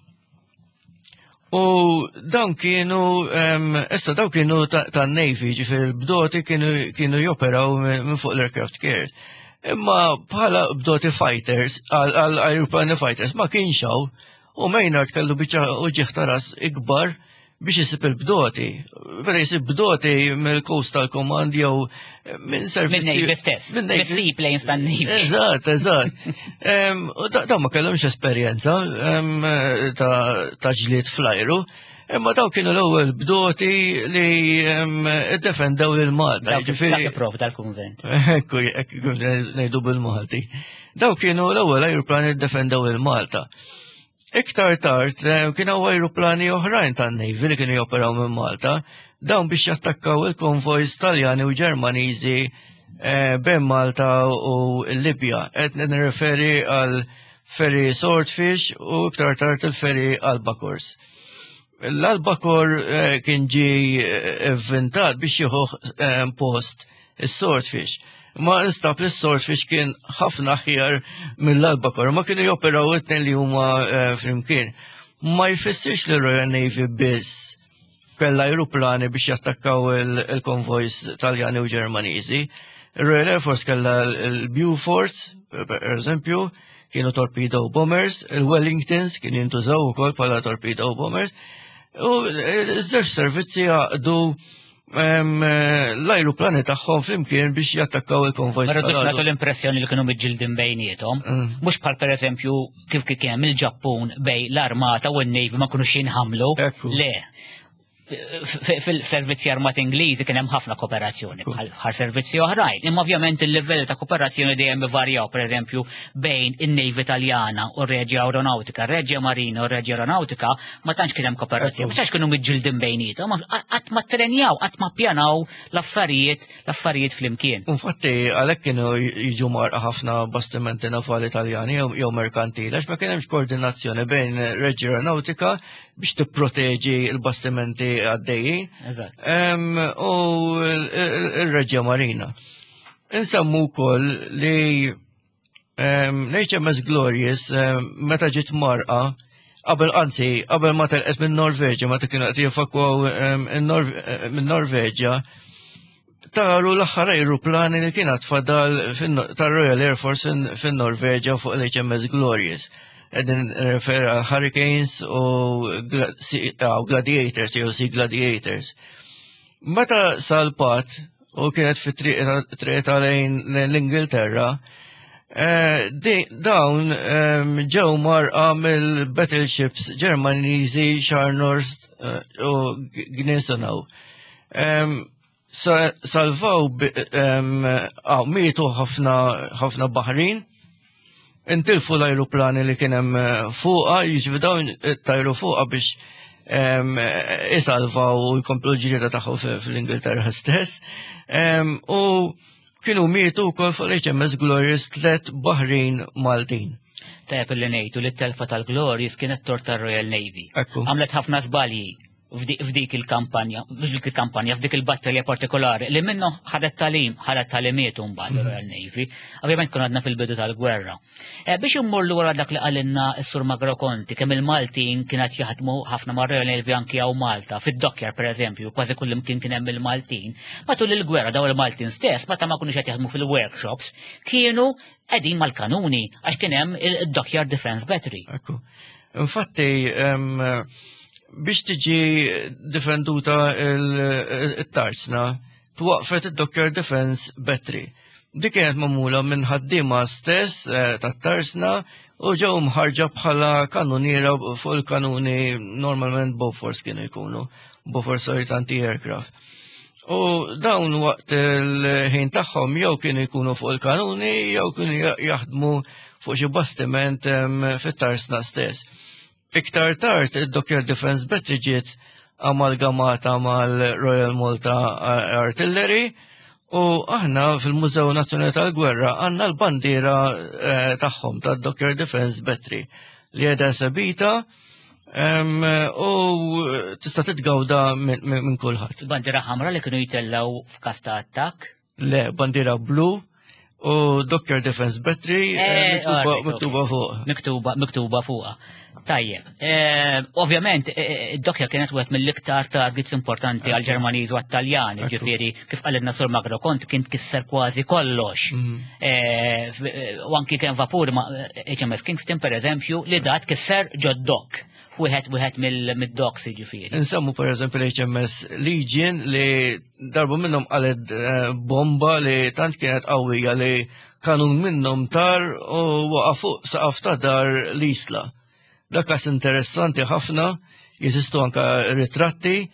U dawn kienu, issa dawn kienu tan-Navy, ġifier il-bdoti kienu joperaw minn fuq l-aircraft carrier. Imma bħala bdoti fighters, għal-aeroplani fighters, ma kienxaw, u Maynard kellu biċċa uġieħ taras ikbar biex jisib il-bdoti. Bada jisib bdoti mill-Coastal Command jew minn servizzi. Minn Navy stess. Seaplanes tan-Navy. Eżatt. U dawn ma kellhomx esperjenza ta' ġlied flajru, imma daw kienu l-ewwel bdoti li iddefendew lil Malta. Dak il-prof tal-kunvent. Ekku ngħidu bil-Malti. Daw kienu l-ewwel ajruplani iddefendew lil Malta. Iktar tard kienu ajruplani oħrajn tan-Navy li kienu joperaw minn Malta, dawn biex jattakkaw il-konvojs Taljani u Ġermaniżi bejn Malta u l-Libja. Qed nirreferi għal ferry Swordfish u iktar tard il-ferry Albacore. L-Albacore kien ġi inventat biex jieħu post is-Swordfish. Ma nistab li s-Swordfish kien ħafna aħjar mill-Albacore, ma kienu joperaw it-tnejn li huma flimkien. Ma jfissirx li Royal Navy biss kella ajruplani biex jattakkaw il-konvojs Taljani u Ġermaniżi. Il-Royal Air Force kella il-Beauforts, per eżempju, kienu torpedo bombers, il-Wellingtons kienu jintużaw ukoll bħala torpedo bombers, u żewġ servizzi għaqdu l-ajruplani tagħhom flimkien biex jattakkaw il-konvojs. Ma rridux nagħtu l-impressjoni li kienu miġġildin bejniethom. Mhux bħal pereżempju kif kien il-Ġappun bej l-Armata u n-Navy ma kinux jinħamlu. Le. fil-servizzi armati Ingliżi kien hemm ħafna kooperazzjoni bħal servizzi oħrajn. Imma ovvjament il-livell ta' kooperazzjoni dejjem ivarjaw, pereżempju bejn in-Navy Italjana u r-Reġja Aeronautika, Reġja Marina u r-Reġja Aeronautika ma tantx kien hemm kooperazzjoni, ma tantx kienu miġġildin bejnietom, qatt ma trenjaw, qatt ma ppjanaw l-affarijiet flimkien. Infatti għalhekk kienu jiġu marqa ħafna bastimenti navali Italjani jew merkantili għax ma kien hemmx koordinazzjoni bejn Reġja Aeronautika biex tipproteġi l-bastimenti għaddejjin u l-Reġja Marina. Insemmu wkoll li HMS Glorious meta ġiet marqa qabel ma telqet minn Norveġja meta kienu qed jevakwaw minn Norveġja taru l-aħħar ajruplani li kienet fadal tar-Royal Air Force fin-Norveġja fuq l-HMS Glorious. Għedin refera Hurricanes u Gladiators, jew Sea Gladiators. Meta salpat u kienet fi triq lejn l-Ingilterra, dawn ġew marqa mill-battleships Ġermaniżi Scharnhorst u Gneisenau. Salvaw mietu ħafna baħrin, intilfu l-ajruplani li kienem fuqa, jiġvi dawn tajru fuqa biex isalvaw u jkomplu ġirita taħħu fil-Ingilterra stess. U kienu mietu kol fuq l-HMS Glorious 3 baħrin Maltin. Tajab li nejtu li t-telfa tal-Glorious kienet torta Royal Navy. Għamlet ħafna zbalji f'dik il-kampanja, f'dik il-battalja partikolari, li minnu ħadet talimiet mbagħad Royal Navy, ovvjament kun għadna fil-bidu tal-gwerra. Biex immorru wara dak li qalilna s-Sur Magro Conti, kemm il-Maltin kienet jaħdmu ħafna mar Royal Navy anki hawn Malta, fid-dokkjar pereżempju, kważi kull imkien kien hemm il-Maltin. Matul il-gwerra daw il-Maltin stess, meta ma kunux qed jaħdmu fil-workshops, kienu qegħdin mal-kanuni għax kien hemm il-Dockyard Defence Battery. Infatti, biex tiġi difenduta il-tarzna, twaqfet il-Dockyard Defence Battery. Dik kienet mamula minn ħaddiema stess tat-tarzna u ġew mħarġa bħala kanuniera fuq il-kanuni normalment Bofors kienu jkunu, Bofors anti-aircraft. U dawn waqt il-ħin tagħhom jew kienu jkunu fuq il-kanuni jew kienu jaħdmu fuq xi bastiment fit-tarzna stess. Iktar tard id-Dockyard Defence Battery ġiet amalgamata mal-Royal Malta Artillery u aħna fil-Mużew Nazzjonali tal-Gwerra għandna l-bandiera tagħhom tad-Dockyard Defence Battery li qiegħda sebita u tista' titgawda minn kulħadd. Bandiera ħamra li kienu jitellaw f'każ ta' attakk? Le, bandiera blu u Dockyard Defence Battery miktuba fuqha. Miktuba fuqha. Tajjeb. Ovvjament, id-Dokkjar kienet wieħed mill-iktar targets importanti għal-Ġermaniż u għat-Taljani, ġifieri kif qalilna Sur Magro Conti kien tkisser kważi kollox. U anki kien vapur ma' HMS Kingston pereżempju li dat kisser ġod-dok. Wieħed mid-docks ġifieri. Insemmu pereżempju l-HMS Legion li darbu minnhom qalet bomba li tant kienet qawwija li kanun minnhom tar u waqa' fuq saqaf ta' dar l-isla. Dak kas interessanti ħafna, jeżistu anka ritratti,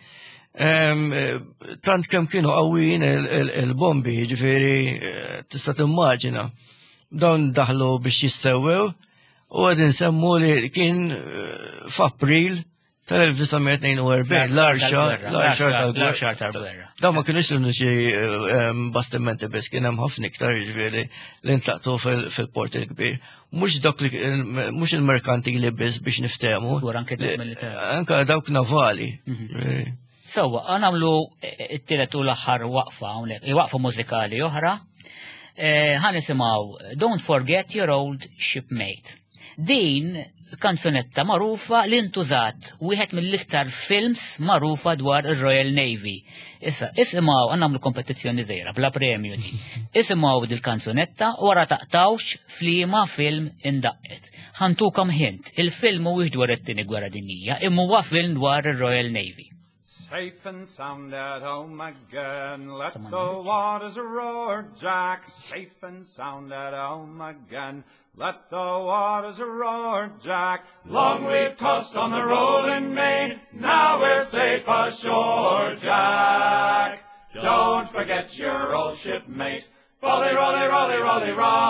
tant kemm kienu qawwijin il-bombi, ġifieri tista' timmaġina. Dawn daħlu biex jissewwew u għedin semmu li kien f'April tal-1942 l-arxa tal-gwerra. Daw ma kienux xi bastimenti biss kien hemm ħafna iktar ġifieri li ntlaqtu fil-port il-kbir. Mhux il-merkantili biss biex niftehmu. Anke dawk navali. Sewwa, nagħmlu t-tielet u l-aħħar waqfa hawnhekk, waqfa mużikali oħra. Ħanisimgħu Don't Forget Your Old Shipmate. Din kanzunetta magħrufa li ntużat wieħed mill-iktar films magħrufa dwar ir-Royal Navy. Issa, isimgħu għandna kompetizzjoni żgħira bla premju din. Isimgħu dil-kanzunetta u wara taqtawx f'liema film indaqqet. Ħantukom hint, il-film mhuwiex dwar it-tieni gwerra dinjija, imma huwa film dwar ir-Royal Navy. Safe and sound at home again, let the waters roar, Jack. Safe and sound at home again, let the waters roar, Jack. Long we've tossed on the rolling main, now we're we're safe ashore, Jack. Don't forget your old shipmate, folly, rolly, rolly, rolly,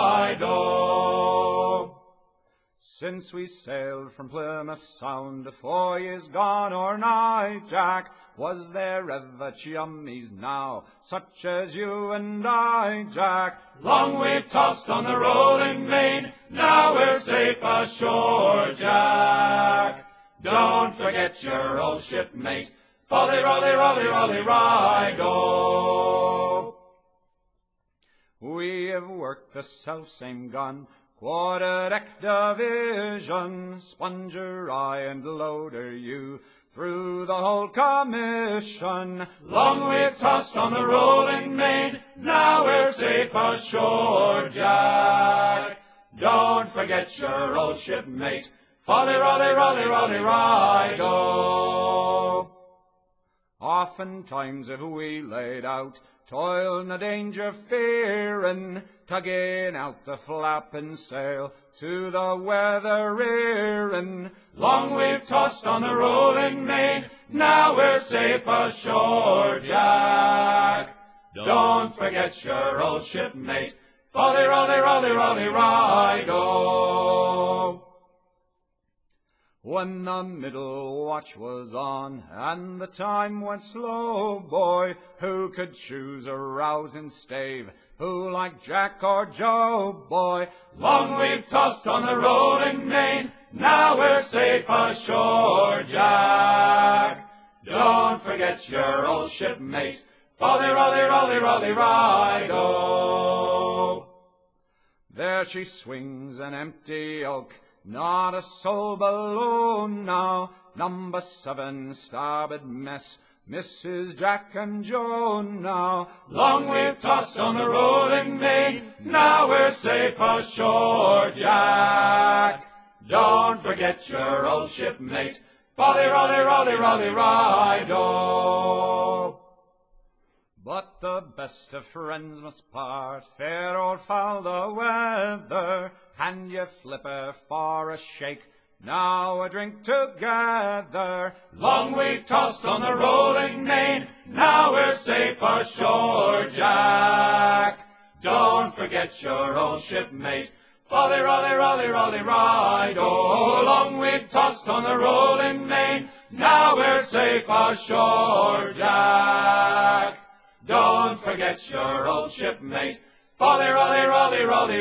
ride-o. Since we sailed from Plymouth Sound 4 years gone or nigh, Jack, was there ever chummies now, such as you and I, Jack? Long we've tossed on the rolling main, now we're safe ashore, Jack. Don't forget your old shipmate, folly, rolly, rolly, rolly, ride-o. We have worked the self-same gun, quarter-deck division, sponger I and loader you, through the whole commission. Long we've tossed on the rolling main, now we're safe ashore, Jack. Don't forget your old shipmate, folly, rolly, rolly, rolly, ride-o. Oftentimes if we laid out, toil no danger fearing, tugging out the flapping sail to the weather rearing. Long we've tossed on the rolling main, now we're safe ashore, Jack. Don't forget your old shipmate, folly, rolly, rolly, rolly, ride-o. When the middle watch was on, and the time went slow, boy, who could choose a rousing stave? Who like Jack or Joe, boy? Long we've tossed on the rolling main, now we're safe ashore, Jack. Don't forget your old shipmate, folly, rolly, rolly, rolly, ride-o. There she swings an empty oak, not a soul below now. Number 7, starboard mess, Mrs. Jack and Joe now. Long we've tossed on the rolling main, now we're safe ashore, Jack. Don't forget your old shipmate, folly, rolly, rolly, rolly, ride-o. But the best of friends must part, fair or foul the weather. Hand your flipper for a shake, now a drink together. Long we've tossed on the rolling main, now we're safe ashore, Jack. Don't forget your old shipmate, folly, rolly, rolly, rolly, ride-o. Long we've tossed on the rolling main, now we're safe ashore, Jack. Don't forget your old shipmate, folly, rolly, rolly, rolly,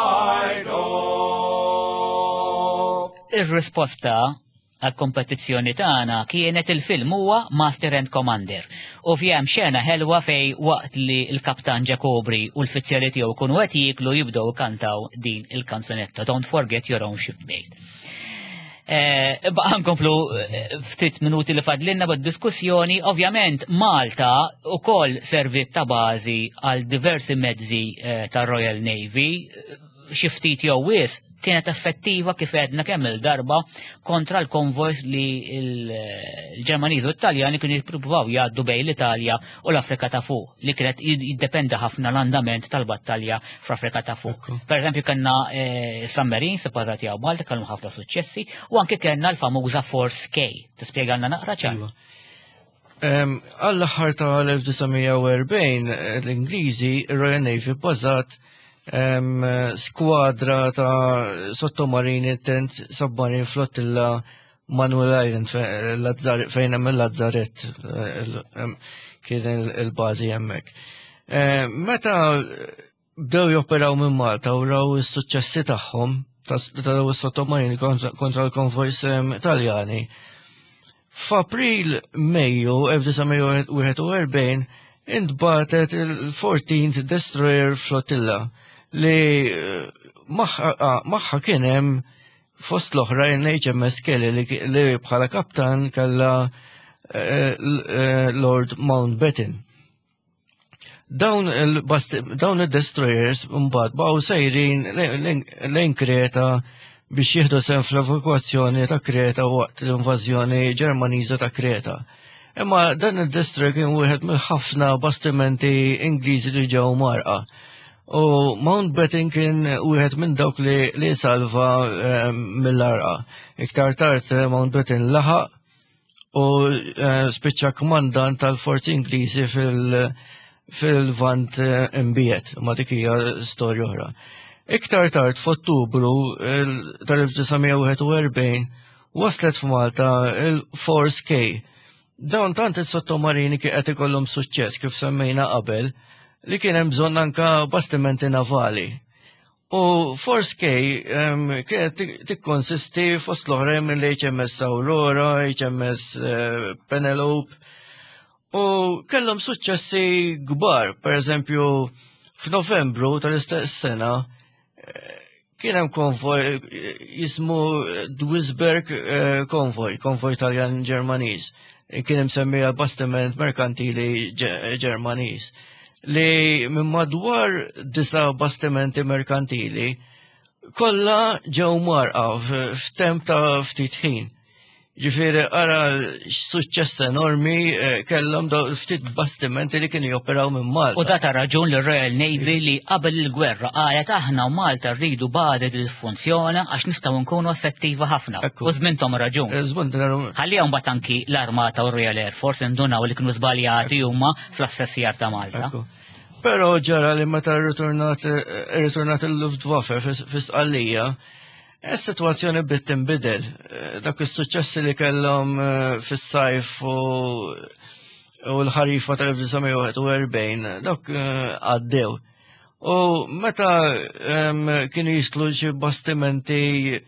ride-o. Ir-risposta għal-kompetizzjoni tagħna kienet il-film huwa Master and Commander. U fjem xena ħelwa fej waqt li l-Kaptan Ġakobri u l-fizzjali tiegħu kunu qed jieklu jibdew kantaw din il-kanzunetta Don't Forget Your Own Shipmate. Baqa nkomplu ftit minuti li fadlinna bid-diskussjoni, ovvjament Malta ukoll servit ta' bażi għal diversi mezzi tar-Royal Navy, xi ftit jew wisq kienet effettiva kif għedna kemm il-darba kontra l-konvojs li l-Ġermaniżi u l-Taljani kienu jippruvaw jgħaddu bejn l-Italja u l-Afrika ta' fuq, li kienet jiddependa ħafna l-andament tal-battalja fl-Afrika ta' fuq. Per eżempju kellna submarines bbażati għaw Malta kellhom ħafna suċċessi u anke kellna l-famuża Force K. Tispjegalna naqra ċar? Għall-aħħar ta' 1940 l-Ingliżi ir-Royal Navy bbażat skwadra ta' sottomarini tent submarine flottilla Manuel Island fejn hemm il-Lazzaret kien il-bażi hemmhekk. Meta bdew joperaw minn Malta u raw is-suċċessi tagħhom ta' sottomarini kontra l-konvojs Taljani. F'April Mejju 1941 intbatet il-14th Destroyer Flotilla li maħħa kien hemm fost l-oħrajn HMS Kelly li bħala kaptan kalla Lord Mountbatten. Dawn il-destroyers mbagħad baqgħu sejrin lejn Kreta biex jieħdu sehem fl-evakwazzjoni ta' Kreta waqt l-invażjoni Ġermaniża ta' Kreta. Imma dan il-destroyer kien wieħed mill-ħafna bastimenti Ingliżi li ġew marqa. U Mountbatten kien wieħed minn dawk li salva mill-arqa. Iktar tard Mountbatten laħaq u spiċċa kmandant tal-forzi Ingliżi fil-vant imbiet, ma dik hija storja oħra. Iktar tard f'Ottubru tal-1941 waslet f'Malta il-Force K. Dawn tant il-sottomarini qed ikollhom suċċess kif semmejna qabel li kien hemm bżonn anke bastimenti navali. U Force K kienet tikkonsisti fost l-oħra mill-HMS Aurora, HMS Penelope, u kellhom suċċessi kbar. Pereżempju, f'Novembru tal-istess sena kien hemm konvoj jismu Duisberg konvoj Taljan-Ġermaniż. Kien hemm semmija bastiment merkantili Ġermaniż li minn madwar 9 bastimenti merkantili kollha ġew marqa f'temp ta' ftit ħin. Ġifieri ara suċċess enormi kellhom ftit bastimenti li kienu joperaw minn Malta. U data raġun li Royal Navy li qabel il-gwerra qalet aħna u Malta rridu bażi li funzjona għax nistgħu nkunu effettiva ħafna. U żmintom raġun. Ħallihom mbagħad anki l-Armata u Royal Air Force indunaw li kienu żbaljati huma fl-assessjar ta' Malta. Però ġara li meta rritornat il-Luftwaffe fis-Sqallija, is-sitwazzjoni bdiet tinbidel. Dak is-suċċessi li kellhom fis-sajf u l-ħarifa tal-1941 dak għaddew. U meta kienu jisklu xi bastimenti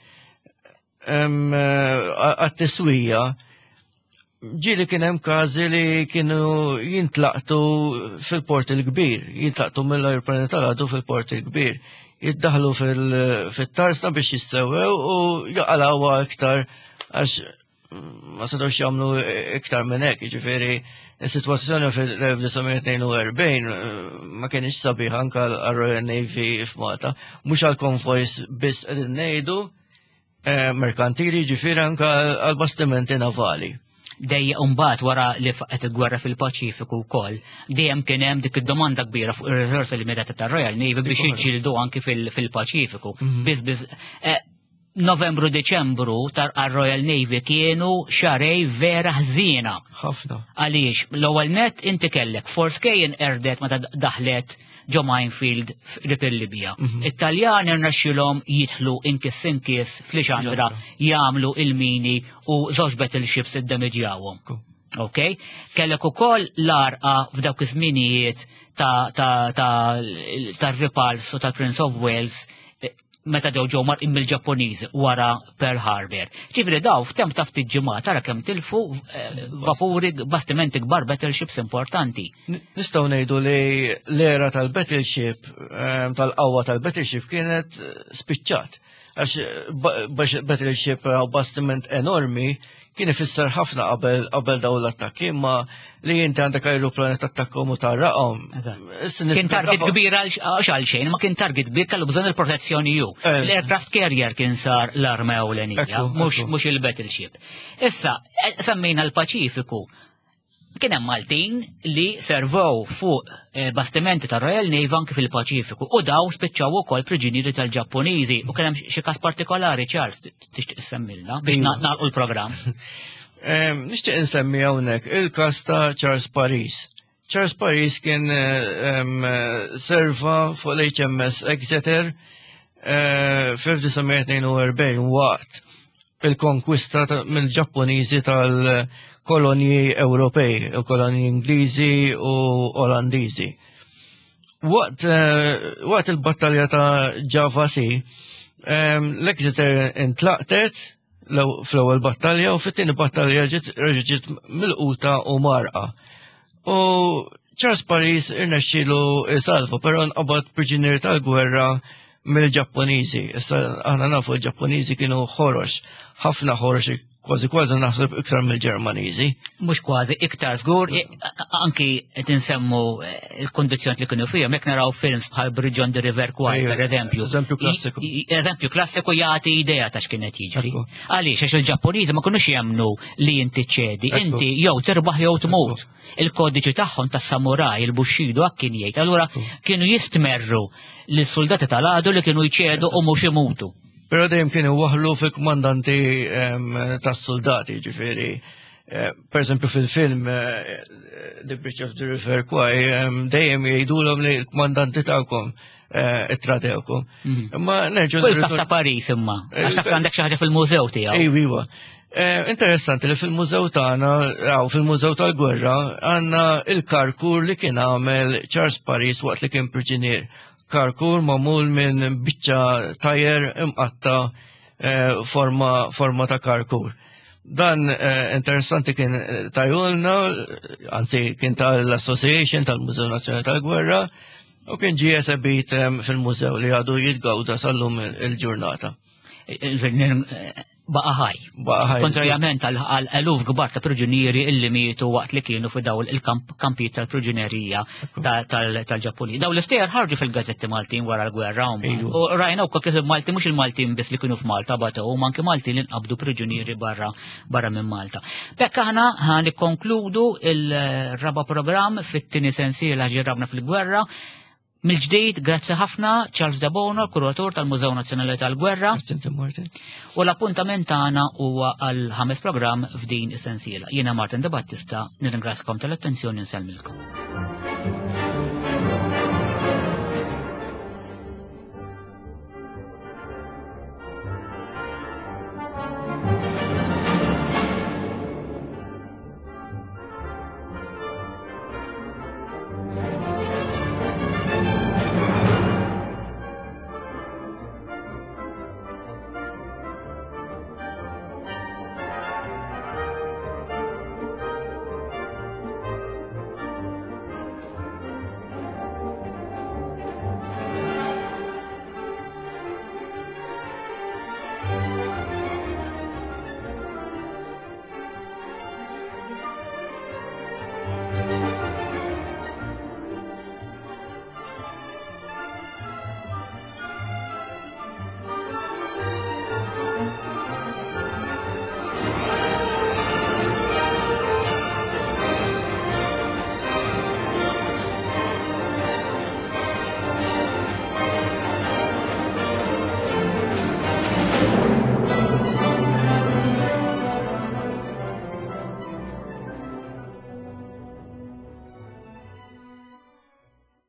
għat-tiswija, ġieli kien hemm każi li kienu jintlaqtu fil-Port il-Kbir, jintlaqtu mill-ajruplani tal-għadu fil-Port il-Kbir. Jiddaħlu fil-tarsna biex jissewwew u jaqalawha iktar għax ma setgħux jagħmlu iktar minn hekk. Jiġifieri is-sitwazzjoni fil-1942 ma kienx sabiħ anke għar-Royal Navy f'Malta, mhux għall-konvojs biss qegħdin ngħidu merkantili, jiġifieri anke għall-bastimenti navali. Dejja mbagħad wara li faqet il-gwerra fil-Paċifiku wkoll, dejjem kien hemm dik id-domanda kbira fuq ir-riżorsi limitati tar-Royal Navy biex jiġġieldu anki fil-Paċifiku. Biss Novembru-Deċembru tar-Royal Navy kienu xarej vera ħżiena. Ħafna. Għaliex l-ewwel nett inti kellek Force K inqerdet meta daħlet ġo Minefield fil-Libja. It-Taljani rnexxilhom jidħlu inkis fl-Ixandra jagħmlu il-mini u żewġ battleships iddemiġjawhom. Okay? Kellek ukoll l-arqa f'dawk iż-żminijiet tar-Repulse u tal-Prince of Wales meta dew ġew mar mill-Ġappuniżi wara Pearl Harbor. Ġifieri daw f'temp ta' ftit ġimgħat tara kemm tilfu vapuri bastimenti kbar battleships importanti. Nistgħu ngħidu li l-era tal-battleship tal-qawwa tal-battleship kienet spiċċat. Għax battleship bastiment enormi kien ifisser ħafna qabel dawn l-attakki, imma li jinti għandek ajruplani tattakkom u tarraqhom. Kien target kbir għal xejn, ma kien target kbir kellu bżonn il-protezzjoni ju. L-aircraft carrier kien sar l-arma ewlenija, mhux il-battleship. Issa, semmejna l-Paċifiku. Kien hemm Maltin li servow fuq bastimenti tar-Royal Navy anke fil-Paċifiku u daw spiċċaw ukoll priġunieri tal-Ġappuniżi u kien hemm xi każ partikolari Charles tixtieq issemmilna biex nagħlqu l-programm. Nixtieq insemmi hawnhekk il-każ ta' Charles Paris. Charles Paris kien serva fuq l-HMS Exeter f'1942 waqt il-konkwista mill-Ġappuniżi tal-kolonji Ewropej, kolonji Ingliżi u Olandiżi. Waqt il-battalja ta' Java Sea, l-Exeter intlaqtet fl-ewwel battalja u fit-tieni battalja ġiet milquta u marqa. U Charles Paris irnexxielu salva, però nqabad priġunier tal-gwerra mill-Ġappuniżi. Issa aħna nafu l-Ġappuniżi kienu ħorox, ħafna ħorox, kważi naħseb iktar mill-Ġermaniżi. Mhux kważi iktar żgur, anki qed insemmu l-kondizzjoni li kienu fihom, jekk naraw films bħal Bridge on the River Kwai, pereżempju. Eżempju klassiku. Eżempju klassiku jagħti idea ta' x'kienet jiġri. Għaliex għax il-Ġappuniżi ma kinux jemmnu li inti ċedi, inti jew tirbaħ jew tmut. Il-kodiċi tagħhom tas-samuraj, il-Bushido hekk kien jgħid. Allura kienu jistmerru lis-soldati tal-għadu li kienu jċedu u mhux imutu. Pero dejjem kienu waħlu fil-kmandanti tas-soldati, ġifieri Per esempio fil-film The Bridge of the River Kwai, dejjem jgħidulhom li l-kmandanti tagħkom it-tradewkom. Imma nerġgħu Kull kas ta' Paris imma, għax taf għandek xi ħaġa fil-mużew tiegħu. Iwa. Interessanti li fil-mużew tagħna, fil-mużew tal-gwerra, għandna il-karkur li kien għamel Charles Paris waqt li kien priġunier. Karkur magħmul minn biċċa tajer imqatta forma ta' karkur. Dan interessanti kien tajulna, anzi kien tal-Association tal-Mużew Nazzjonali tal-Gwerra, u kien ġie esebit fil-mużew li għadu jitgawda sal-lum il-ġurnata. Baqa ħaj. Kontrarjament għal eluf gbar ta' priġunieri illi mietu waqt li kienu fi dawl il-kampijiet tal-priġunerija tal-Ġappuni. Daw l-istejjer ħarġu fil-gazzetti Maltin wara l-gwerra. U rajna wkoll kif il-Malti mhux il-Maltin biss li kienu f'Malta batew, u anke Malti li nqabdu priġunieri barra minn Malta. Bekk aħna nikkonkludu il-raba programm fit-tieni sensiela ġirrabna fil-gwerra. Mil-ġdejt, grazzi ħafna Charles De Bono, kuratur tal-Mużew Nazzjonali tal-Gwerra. U l-appuntament tagħna huwa għal 5 programm f'din is-sensiela. Jiena Martin De Battista, nirringrazzjakom tal-attenzjoni nsellmilkom.